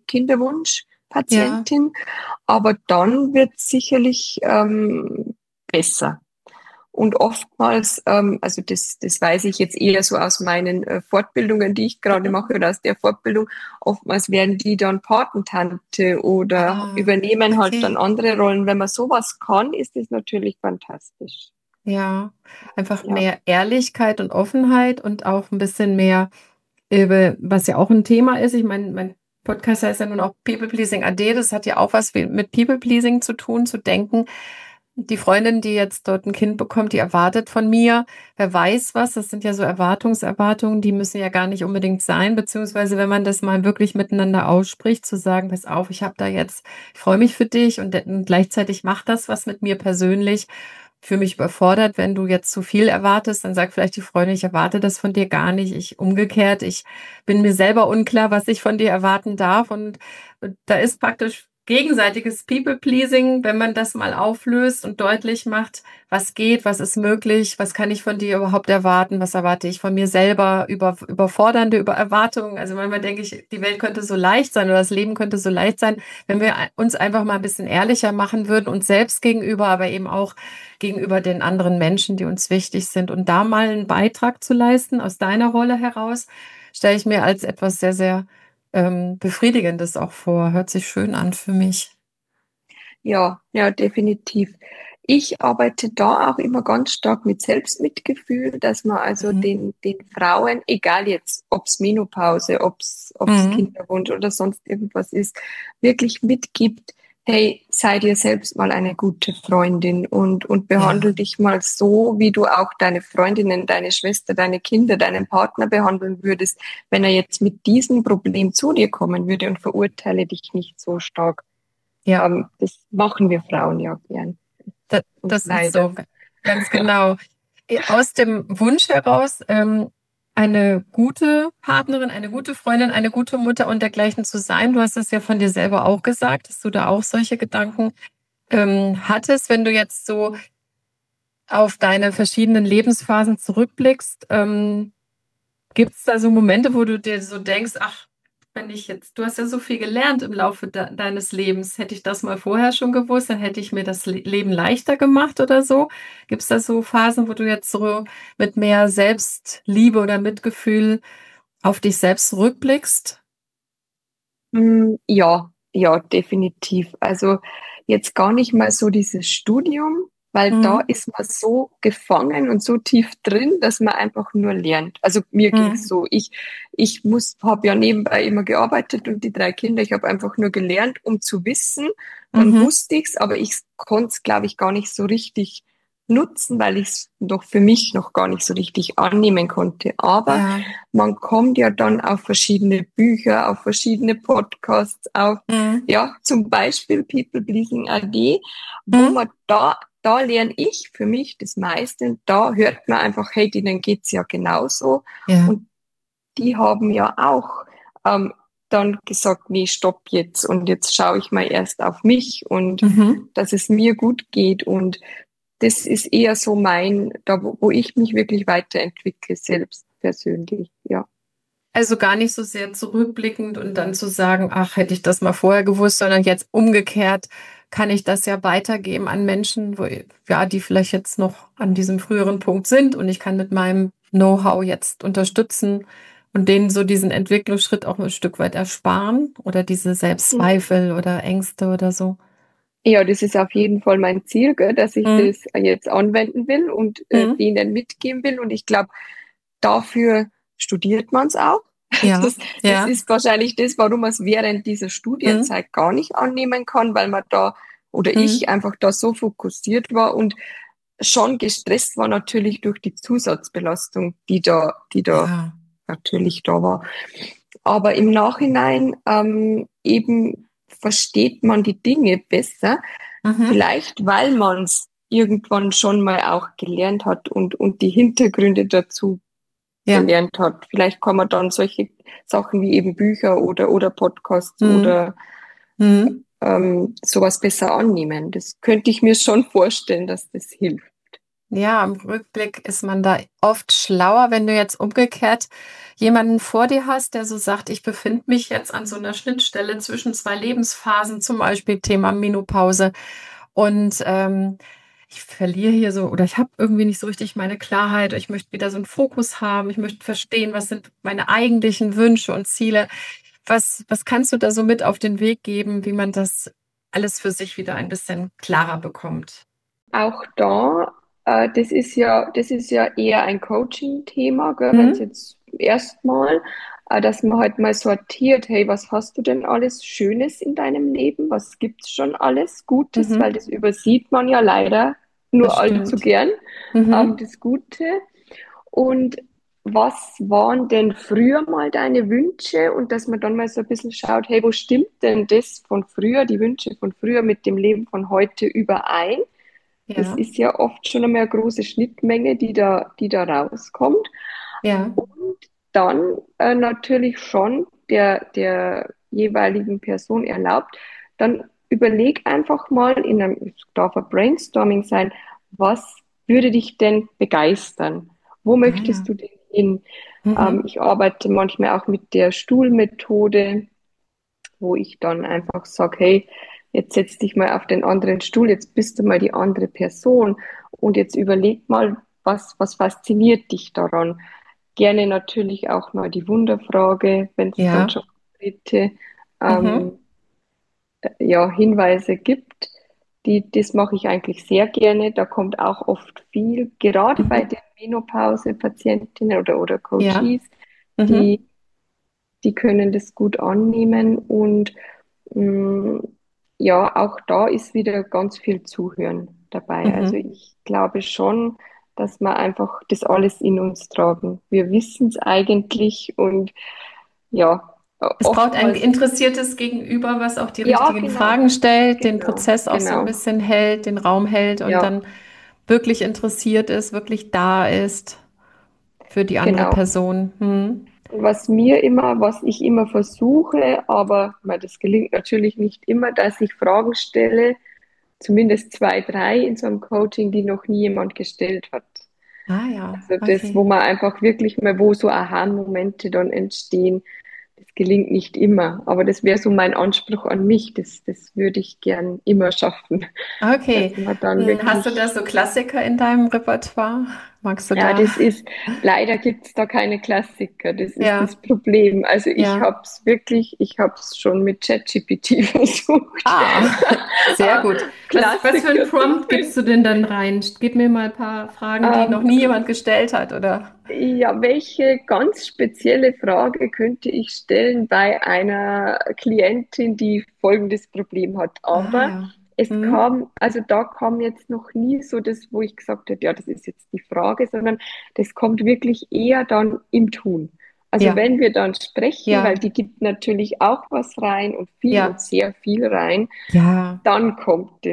Ja. Kinderwunschpatientin. Aber dann wird es sicherlich ähm, besser. Und oftmals, ähm, also das, das weiß ich jetzt eher so aus meinen äh, Fortbildungen, die ich gerade Mhm. mache oder aus der Fortbildung, oftmals werden die dann Patentante oder Ah, übernehmen halt dann okay. andere Rollen. Wenn man sowas kann, ist das natürlich fantastisch. Ja, einfach Ja. mehr Ehrlichkeit und Offenheit und auch ein bisschen mehr, äh, was ja auch ein Thema ist. Ich meine, mein Podcast heißt ja nun auch People Pleasing A D. Das hat ja auch was mit People Pleasing zu tun, zu denken. Die Freundin, die jetzt dort ein Kind bekommt, die erwartet von mir, wer weiß was. Das sind ja so Erwartungserwartungen, die müssen ja gar nicht unbedingt sein. Beziehungsweise, wenn man das mal wirklich miteinander ausspricht, zu sagen, pass auf, ich habe da jetzt, ich freue mich für dich und, und gleichzeitig macht das was mit mir persönlich. Fühle mich überfordert, wenn du jetzt zu viel erwartest, dann sagt vielleicht die Freundin, ich erwarte das von dir gar nicht. Ich umgekehrt, ich bin mir selber unklar, was ich von dir erwarten darf. Und da ist praktisch gegenseitiges People-Pleasing, wenn man das mal auflöst und deutlich macht, was geht, was ist möglich, was kann ich von dir überhaupt erwarten, was erwarte ich von mir selber, über, überfordernde über Erwartungen. Also manchmal denke ich, die Welt könnte so leicht sein oder das Leben könnte so leicht sein, wenn wir uns einfach mal ein bisschen ehrlicher machen würden, uns selbst gegenüber, aber eben auch gegenüber den anderen Menschen, die uns wichtig sind. Und da mal einen Beitrag zu leisten aus deiner Rolle heraus, stelle ich mir als etwas sehr, sehr ähm, Befriedigendes auch vor. Hört sich schön an für mich. Ja, ja, definitiv. Ich arbeite da auch immer ganz stark mit Selbstmitgefühl, dass man also Mhm. den, den Frauen, egal jetzt, ob's Menopause, ob's, ob's Mhm. Kinderwunsch oder sonst irgendwas ist, wirklich mitgibt, hey, sei dir selbst mal eine gute Freundin und, und Ja, behandle dich mal so, wie du auch deine Freundinnen, deine Schwester, deine Kinder, deinen Partner behandeln würdest, wenn er jetzt mit diesem Problem zu dir kommen würde und verurteile dich nicht so stark. ja, Ähm, das machen wir Frauen ja gern. das, Und das ist leider. so, ganz Ja. genau. Aus dem Wunsch heraus, ähm, eine gute Partnerin, eine gute Freundin, eine gute Mutter und dergleichen zu sein. Du hast es ja von dir selber auch gesagt, dass du da auch solche Gedanken ähm, hattest, wenn du jetzt so auf deine verschiedenen Lebensphasen zurückblickst. Ähm, Gibt es da so Momente, wo du dir so denkst, ach, wenn ich jetzt, du hast ja so viel gelernt im Laufe de deines Lebens, hätte ich das mal vorher schon gewusst, dann hätte ich mir das Le Leben leichter gemacht oder so. Gibt es da so Phasen, wo du jetzt so mit mehr Selbstliebe oder Mitgefühl auf dich selbst zurückblickst? Mm, ja, ja, definitiv. Also jetzt gar nicht mal so dieses Studium, weil da Mhm. ist man so gefangen und so tief drin, dass man einfach nur lernt. Also mir ging's Mhm. so. Ich, ich muss, habe ja nebenbei immer gearbeitet und die drei Kinder, ich habe einfach nur gelernt, um zu wissen. Dann Mhm. wusste ich's, aber ich konnte es, glaube ich, gar nicht so richtig nutzen, weil ich es noch für mich noch gar nicht so richtig annehmen konnte. Aber Ja. man kommt ja dann auf verschiedene Bücher, auf verschiedene Podcasts, auf, Mhm. ja, zum Beispiel People Pleasing A D, wo Mhm. man da, da lerne ich für mich das meiste. Da hört man einfach, hey, denen geht's ja genauso. Ja. Und die haben ja auch ähm, dann gesagt, nee, stopp jetzt und jetzt schaue ich mal erst auf mich und Mhm. dass es mir gut geht und das ist eher so mein, da wo, wo ich mich wirklich weiterentwickle, selbst persönlich, ja. Also gar nicht so sehr zurückblickend und dann zu sagen, ach, hätte ich das mal vorher gewusst, sondern jetzt umgekehrt kann ich das ja weitergeben an Menschen, wo, ja, die vielleicht jetzt noch an diesem früheren Punkt sind und ich kann mit meinem Know-how jetzt unterstützen und denen so diesen Entwicklungsschritt auch ein Stück weit ersparen oder diese Selbstzweifel oder Ängste oder so. Ja, das ist auf jeden Fall mein Ziel, gell, dass ich Mhm. das jetzt anwenden will und äh, Mhm. denen mitgeben will. Und ich glaube, dafür studiert man es auch. Ja, Das, das ja. ist wahrscheinlich das, warum man es während dieser Mhm. Studienzeit gar nicht annehmen kann, weil man da oder ich Mhm. einfach da so fokussiert war und schon gestresst war natürlich durch die Zusatzbelastung, die da, die da Ja. natürlich da war. Aber im Nachhinein ähm, eben versteht man die Dinge besser, Mhm. vielleicht weil man es irgendwann schon mal auch gelernt hat und, und die Hintergründe dazu Ja. gelernt hat. Vielleicht kann man dann solche Sachen wie eben Bücher oder, oder Podcasts Mhm. oder Mhm. ähm, sowas besser annehmen. Das könnte ich mir schon vorstellen, dass das hilft. Ja, im Rückblick ist man da oft schlauer, wenn du jetzt umgekehrt jemanden vor dir hast, der so sagt, ich befinde mich jetzt an so einer Schnittstelle zwischen zwei Lebensphasen, zum Beispiel Thema Menopause. Und ähm, ich verliere hier so, oder ich habe irgendwie nicht so richtig meine Klarheit. Ich möchte wieder so einen Fokus haben. Ich möchte verstehen, was sind meine eigentlichen Wünsche und Ziele. Was, was kannst du da so mit auf den Weg geben, wie man das alles für sich wieder ein bisschen klarer bekommt? Auch da, äh, das ist ja, das ist ja eher ein Coaching-Thema, wenn es Mhm. jetzt erstmal, äh, dass man halt mal sortiert, hey, was hast du denn alles Schönes in deinem Leben? Was gibt's schon alles Gutes? Weil Mhm. das übersieht man ja leider nur Das allzu stimmt. gern, ähm, Mhm. das Gute. Und was waren denn früher mal deine Wünsche? Und dass man dann mal so ein bisschen schaut, hey, wo stimmt denn das von früher, die Wünsche von früher mit dem Leben von heute überein? Das Ja, ist ja oft schon einmal eine große Schnittmenge, die da, die da rauskommt. ja. Und dann äh, natürlich schon der, der jeweiligen Person erlaubt, dann überleg einfach mal, in einem, es darf ein Brainstorming sein, was würde dich denn begeistern? Wo Ah möchtest ja. du denn hin? Ähm, Mhm. ich arbeite manchmal auch mit der Stuhlmethode, wo ich dann einfach sage, hey, jetzt setz dich mal auf den anderen Stuhl, jetzt bist du mal die andere Person und jetzt überleg mal, was, was fasziniert dich daran? Gerne natürlich auch mal die Wunderfrage, wenn es dann Ja. schon konkrete Mhm. ähm, ja, Hinweise gibt. Die, das mache ich eigentlich sehr gerne. Da kommt auch oft viel, gerade bei Mhm. den Menopause-Patientinnen oder, oder Ja. Coaches, Mhm. die, die können das gut annehmen und mh, ja, auch da ist wieder ganz viel Zuhören dabei. Also Mhm. ich glaube schon, dass wir einfach das alles in uns tragen. Wir wissen es eigentlich und ja, Es braucht ein oftmals, interessiertes Gegenüber, was auch die ja, richtigen genau, Fragen stellt, den genau, Prozess auch so ein genau, bisschen hält, den Raum hält und ja, dann wirklich interessiert ist, wirklich da ist für die andere genau. Person. Mhm. Und was mir immer, was ich immer versuche, aber weil das gelingt natürlich nicht immer, dass ich Fragen stelle, zumindest zwei, drei in so einem Coaching, die noch nie jemand gestellt hat. Ah ja, Also das, wo okay. man einfach wirklich mal, wo so Aha-Momente dann entstehen, das gelingt nicht immer. Aber das wäre so mein Anspruch an mich. Das, das würde ich gern immer schaffen, dass Okay. man dann Hm, hast du da wirklich so Klassiker in deinem Repertoire? Magst du ja, da? das ist, leider gibt's da keine Klassiker, das ist das Ja, Problem. Also ich ja. habe es wirklich, ich habe es schon mit ChatGPT versucht, Ah, sehr äh, gut. Was, was für ein Klassiker zu Prompt gibst du finden. denn dann rein? Gib mir mal ein paar Fragen, die noch Ähm, nie jemand gestellt hat, oder? ja, welche ganz spezielle Frage könnte ich stellen bei einer Klientin, die folgendes Problem hat? Ah Aber ja. es Hm? kam, also da kam jetzt noch nie so das, wo ich gesagt habe, ja, das ist jetzt die Frage, sondern das kommt wirklich eher dann im Tun. Also Ja, wenn wir dann sprechen, weil ja, die gibt natürlich auch was rein und viel und ja, sehr viel rein, ja. dann kommt es.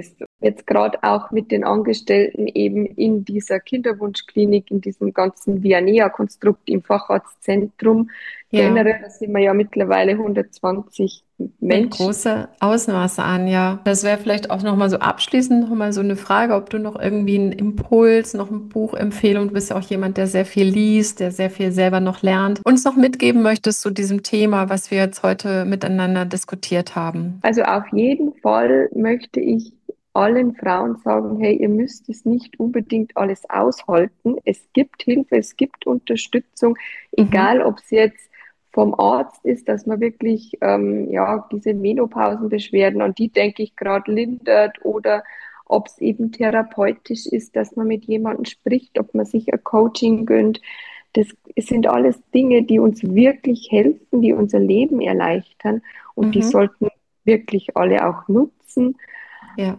jetzt gerade auch mit den Angestellten eben in dieser Kinderwunschklinik, in diesem ganzen Vianea-Konstrukt im Facharztzentrum. Ja. Generell, da sind wir ja mittlerweile hundertzwanzig Nimmt Menschen. große Ausmaße an, ja. Das wäre vielleicht auch nochmal so abschließend nochmal so eine Frage, ob du noch irgendwie einen Impuls, noch ein Buchempfehlung, du bist ja auch jemand, der sehr viel liest, der sehr viel selber noch lernt, uns noch mitgeben möchtest zu diesem Thema, was wir jetzt heute miteinander diskutiert haben. Also auf jeden Fall möchte ich allen Frauen sagen, hey, ihr müsst es nicht unbedingt alles aushalten. Es gibt Hilfe, es gibt Unterstützung, Mhm. egal ob es jetzt vom Arzt ist, dass man wirklich ähm, ja diese Menopausenbeschwerden, an die denke ich gerade, lindert, oder ob es eben therapeutisch ist, dass man mit jemandem spricht, ob man sich ein Coaching gönnt. Das sind alles Dinge, die uns wirklich helfen, die unser Leben erleichtern, und die Mhm. sollten wirklich alle auch nutzen. Ja.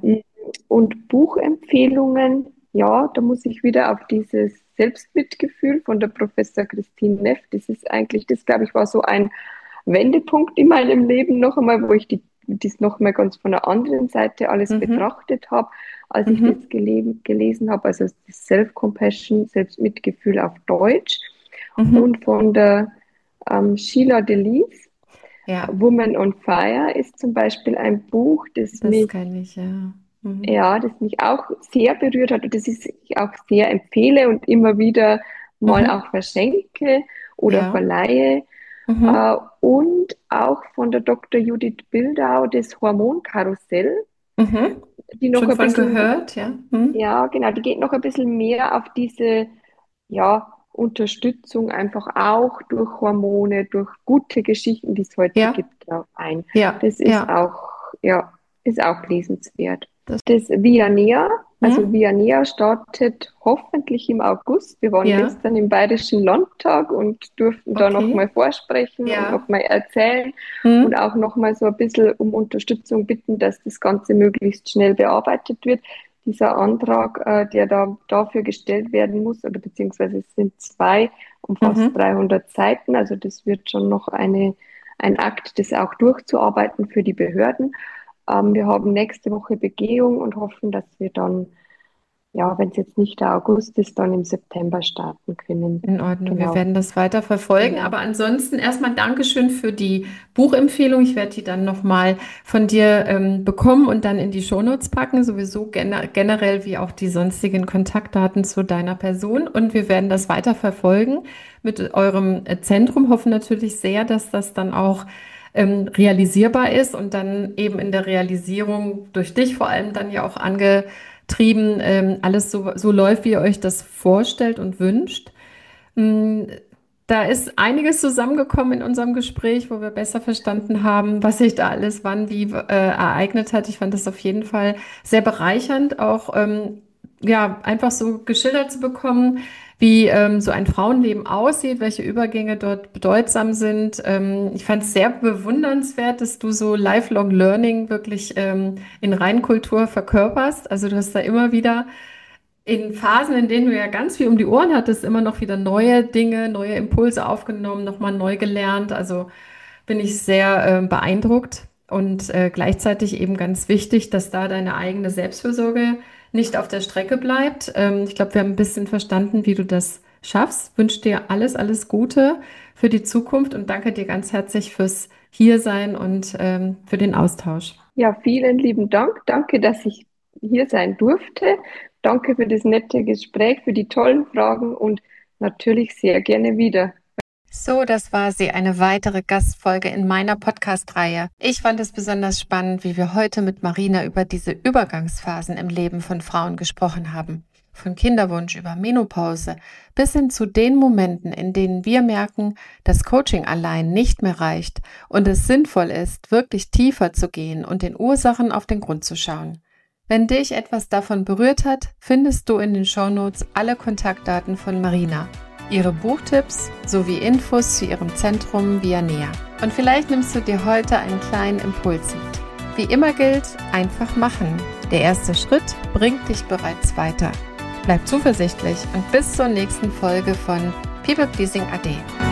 Und Buchempfehlungen, ja, da muss ich wieder auf dieses Selbstmitgefühl von der Professor Christine Neff, das ist eigentlich, das glaube ich, war so ein Wendepunkt in meinem Leben noch einmal, wo ich die, dies noch mal ganz von der anderen Seite alles Mhm. betrachtet habe, als ich das Mhm. gele gelesen habe, also das Self-Compassion, Selbstmitgefühl auf Deutsch, Mhm. und von der ähm, Sheila Delis, Ja, Woman on Fire ist zum Beispiel ein Buch, das das mich, kann ich, ja. Mhm. ja, das mich auch sehr berührt hat und das ich auch sehr empfehle und immer wieder mal Mhm. auch verschenke oder Ja. verleihe. Mhm. Äh, und auch von der Doktor Judith Bildau, das Hormonkarussell, Mhm. die noch Schon ein von bisschen, gehört, ja. Mhm. ja, genau, die geht noch ein bisschen mehr auf diese, ja, Unterstützung einfach auch durch Hormone, durch gute Geschichten, die es heute Ja, gibt, drauf ein. ja, Das ist ja. auch, ja, ist auch lesenswert. Das, Das Vianea, also mhm. Vianea startet hoffentlich im August. Wir waren Ja, gestern im Bayerischen Landtag und durften da okay. nochmal vorsprechen und Ja. nochmal erzählen und Mhm. auch nochmal so ein bisschen um Unterstützung bitten, dass das Ganze möglichst schnell bearbeitet wird. Dieser Antrag, äh, der da dafür gestellt werden muss, oder beziehungsweise es sind zwei, um fast Mhm. dreihundert Seiten. Also das wird schon noch eine, ein Akt, das auch durchzuarbeiten für die Behörden. Ähm, wir haben nächste Woche Begehung und hoffen, dass wir dann, ja, wenn es jetzt nicht der August ist, dann im September starten können. In Ordnung, wir Genau, werden das weiter verfolgen. genau. Aber ansonsten erstmal Dankeschön für die Buchempfehlung. Ich werde die dann nochmal von dir ähm, bekommen und dann in die Shownotes packen. Sowieso gener generell wie auch die sonstigen Kontaktdaten zu deiner Person. Und wir werden das weiter verfolgen mit eurem äh, Zentrum. Hoffen natürlich sehr, dass das dann auch ähm, realisierbar ist und dann eben in der Realisierung durch dich vor allem dann ja auch angetrieben, ähm, alles so, so läuft, wie ihr euch das vorstellt und wünscht. Mm, Da ist einiges zusammengekommen in unserem Gespräch, wo wir besser verstanden haben, was sich da alles wann wie äh, ereignet hat. Ich fand das auf jeden Fall sehr bereichernd, auch ähm, ja, einfach so geschildert zu bekommen, wie ähm, so ein Frauenleben aussieht, welche Übergänge dort bedeutsam sind. Ähm, ich fand es sehr bewundernswert, dass du so Lifelong Learning wirklich ähm, in Reinkultur verkörperst. Also du hast da immer wieder in Phasen, in denen du ja ganz viel um die Ohren hattest, immer noch wieder neue Dinge, neue Impulse aufgenommen, nochmal neu gelernt. Also bin ich sehr äh, beeindruckt und äh, gleichzeitig eben ganz wichtig, dass da deine eigene Selbstfürsorge nicht auf der Strecke bleibt. Ähm, ich glaube, wir haben ein bisschen verstanden, wie du das schaffst. Wünsche dir alles, alles Gute für die Zukunft und danke dir ganz herzlich fürs Hiersein und ähm, für den Austausch. Ja, vielen lieben Dank. Danke, dass ich hier sein durfte. Danke für das nette Gespräch, für die tollen Fragen und natürlich sehr gerne wieder. So, das war sie, eine weitere Gastfolge in meiner Podcast-Reihe. Ich fand es besonders spannend, wie wir heute mit Marina über diese Übergangsphasen im Leben von Frauen gesprochen haben. Von Kinderwunsch über Menopause bis hin zu den Momenten, in denen wir merken, dass Coaching allein nicht mehr reicht und es sinnvoll ist, wirklich tiefer zu gehen und den Ursachen auf den Grund zu schauen. Wenn dich etwas davon berührt hat, findest du in den Shownotes alle Kontaktdaten von Marina, ihre Buchtipps sowie Infos zu ihrem Zentrum Vianea. Und vielleicht nimmst du dir heute einen kleinen Impuls mit. Wie immer gilt, einfach machen. Der erste Schritt bringt dich bereits weiter. Bleib zuversichtlich und bis zur nächsten Folge von People Pleasing A D.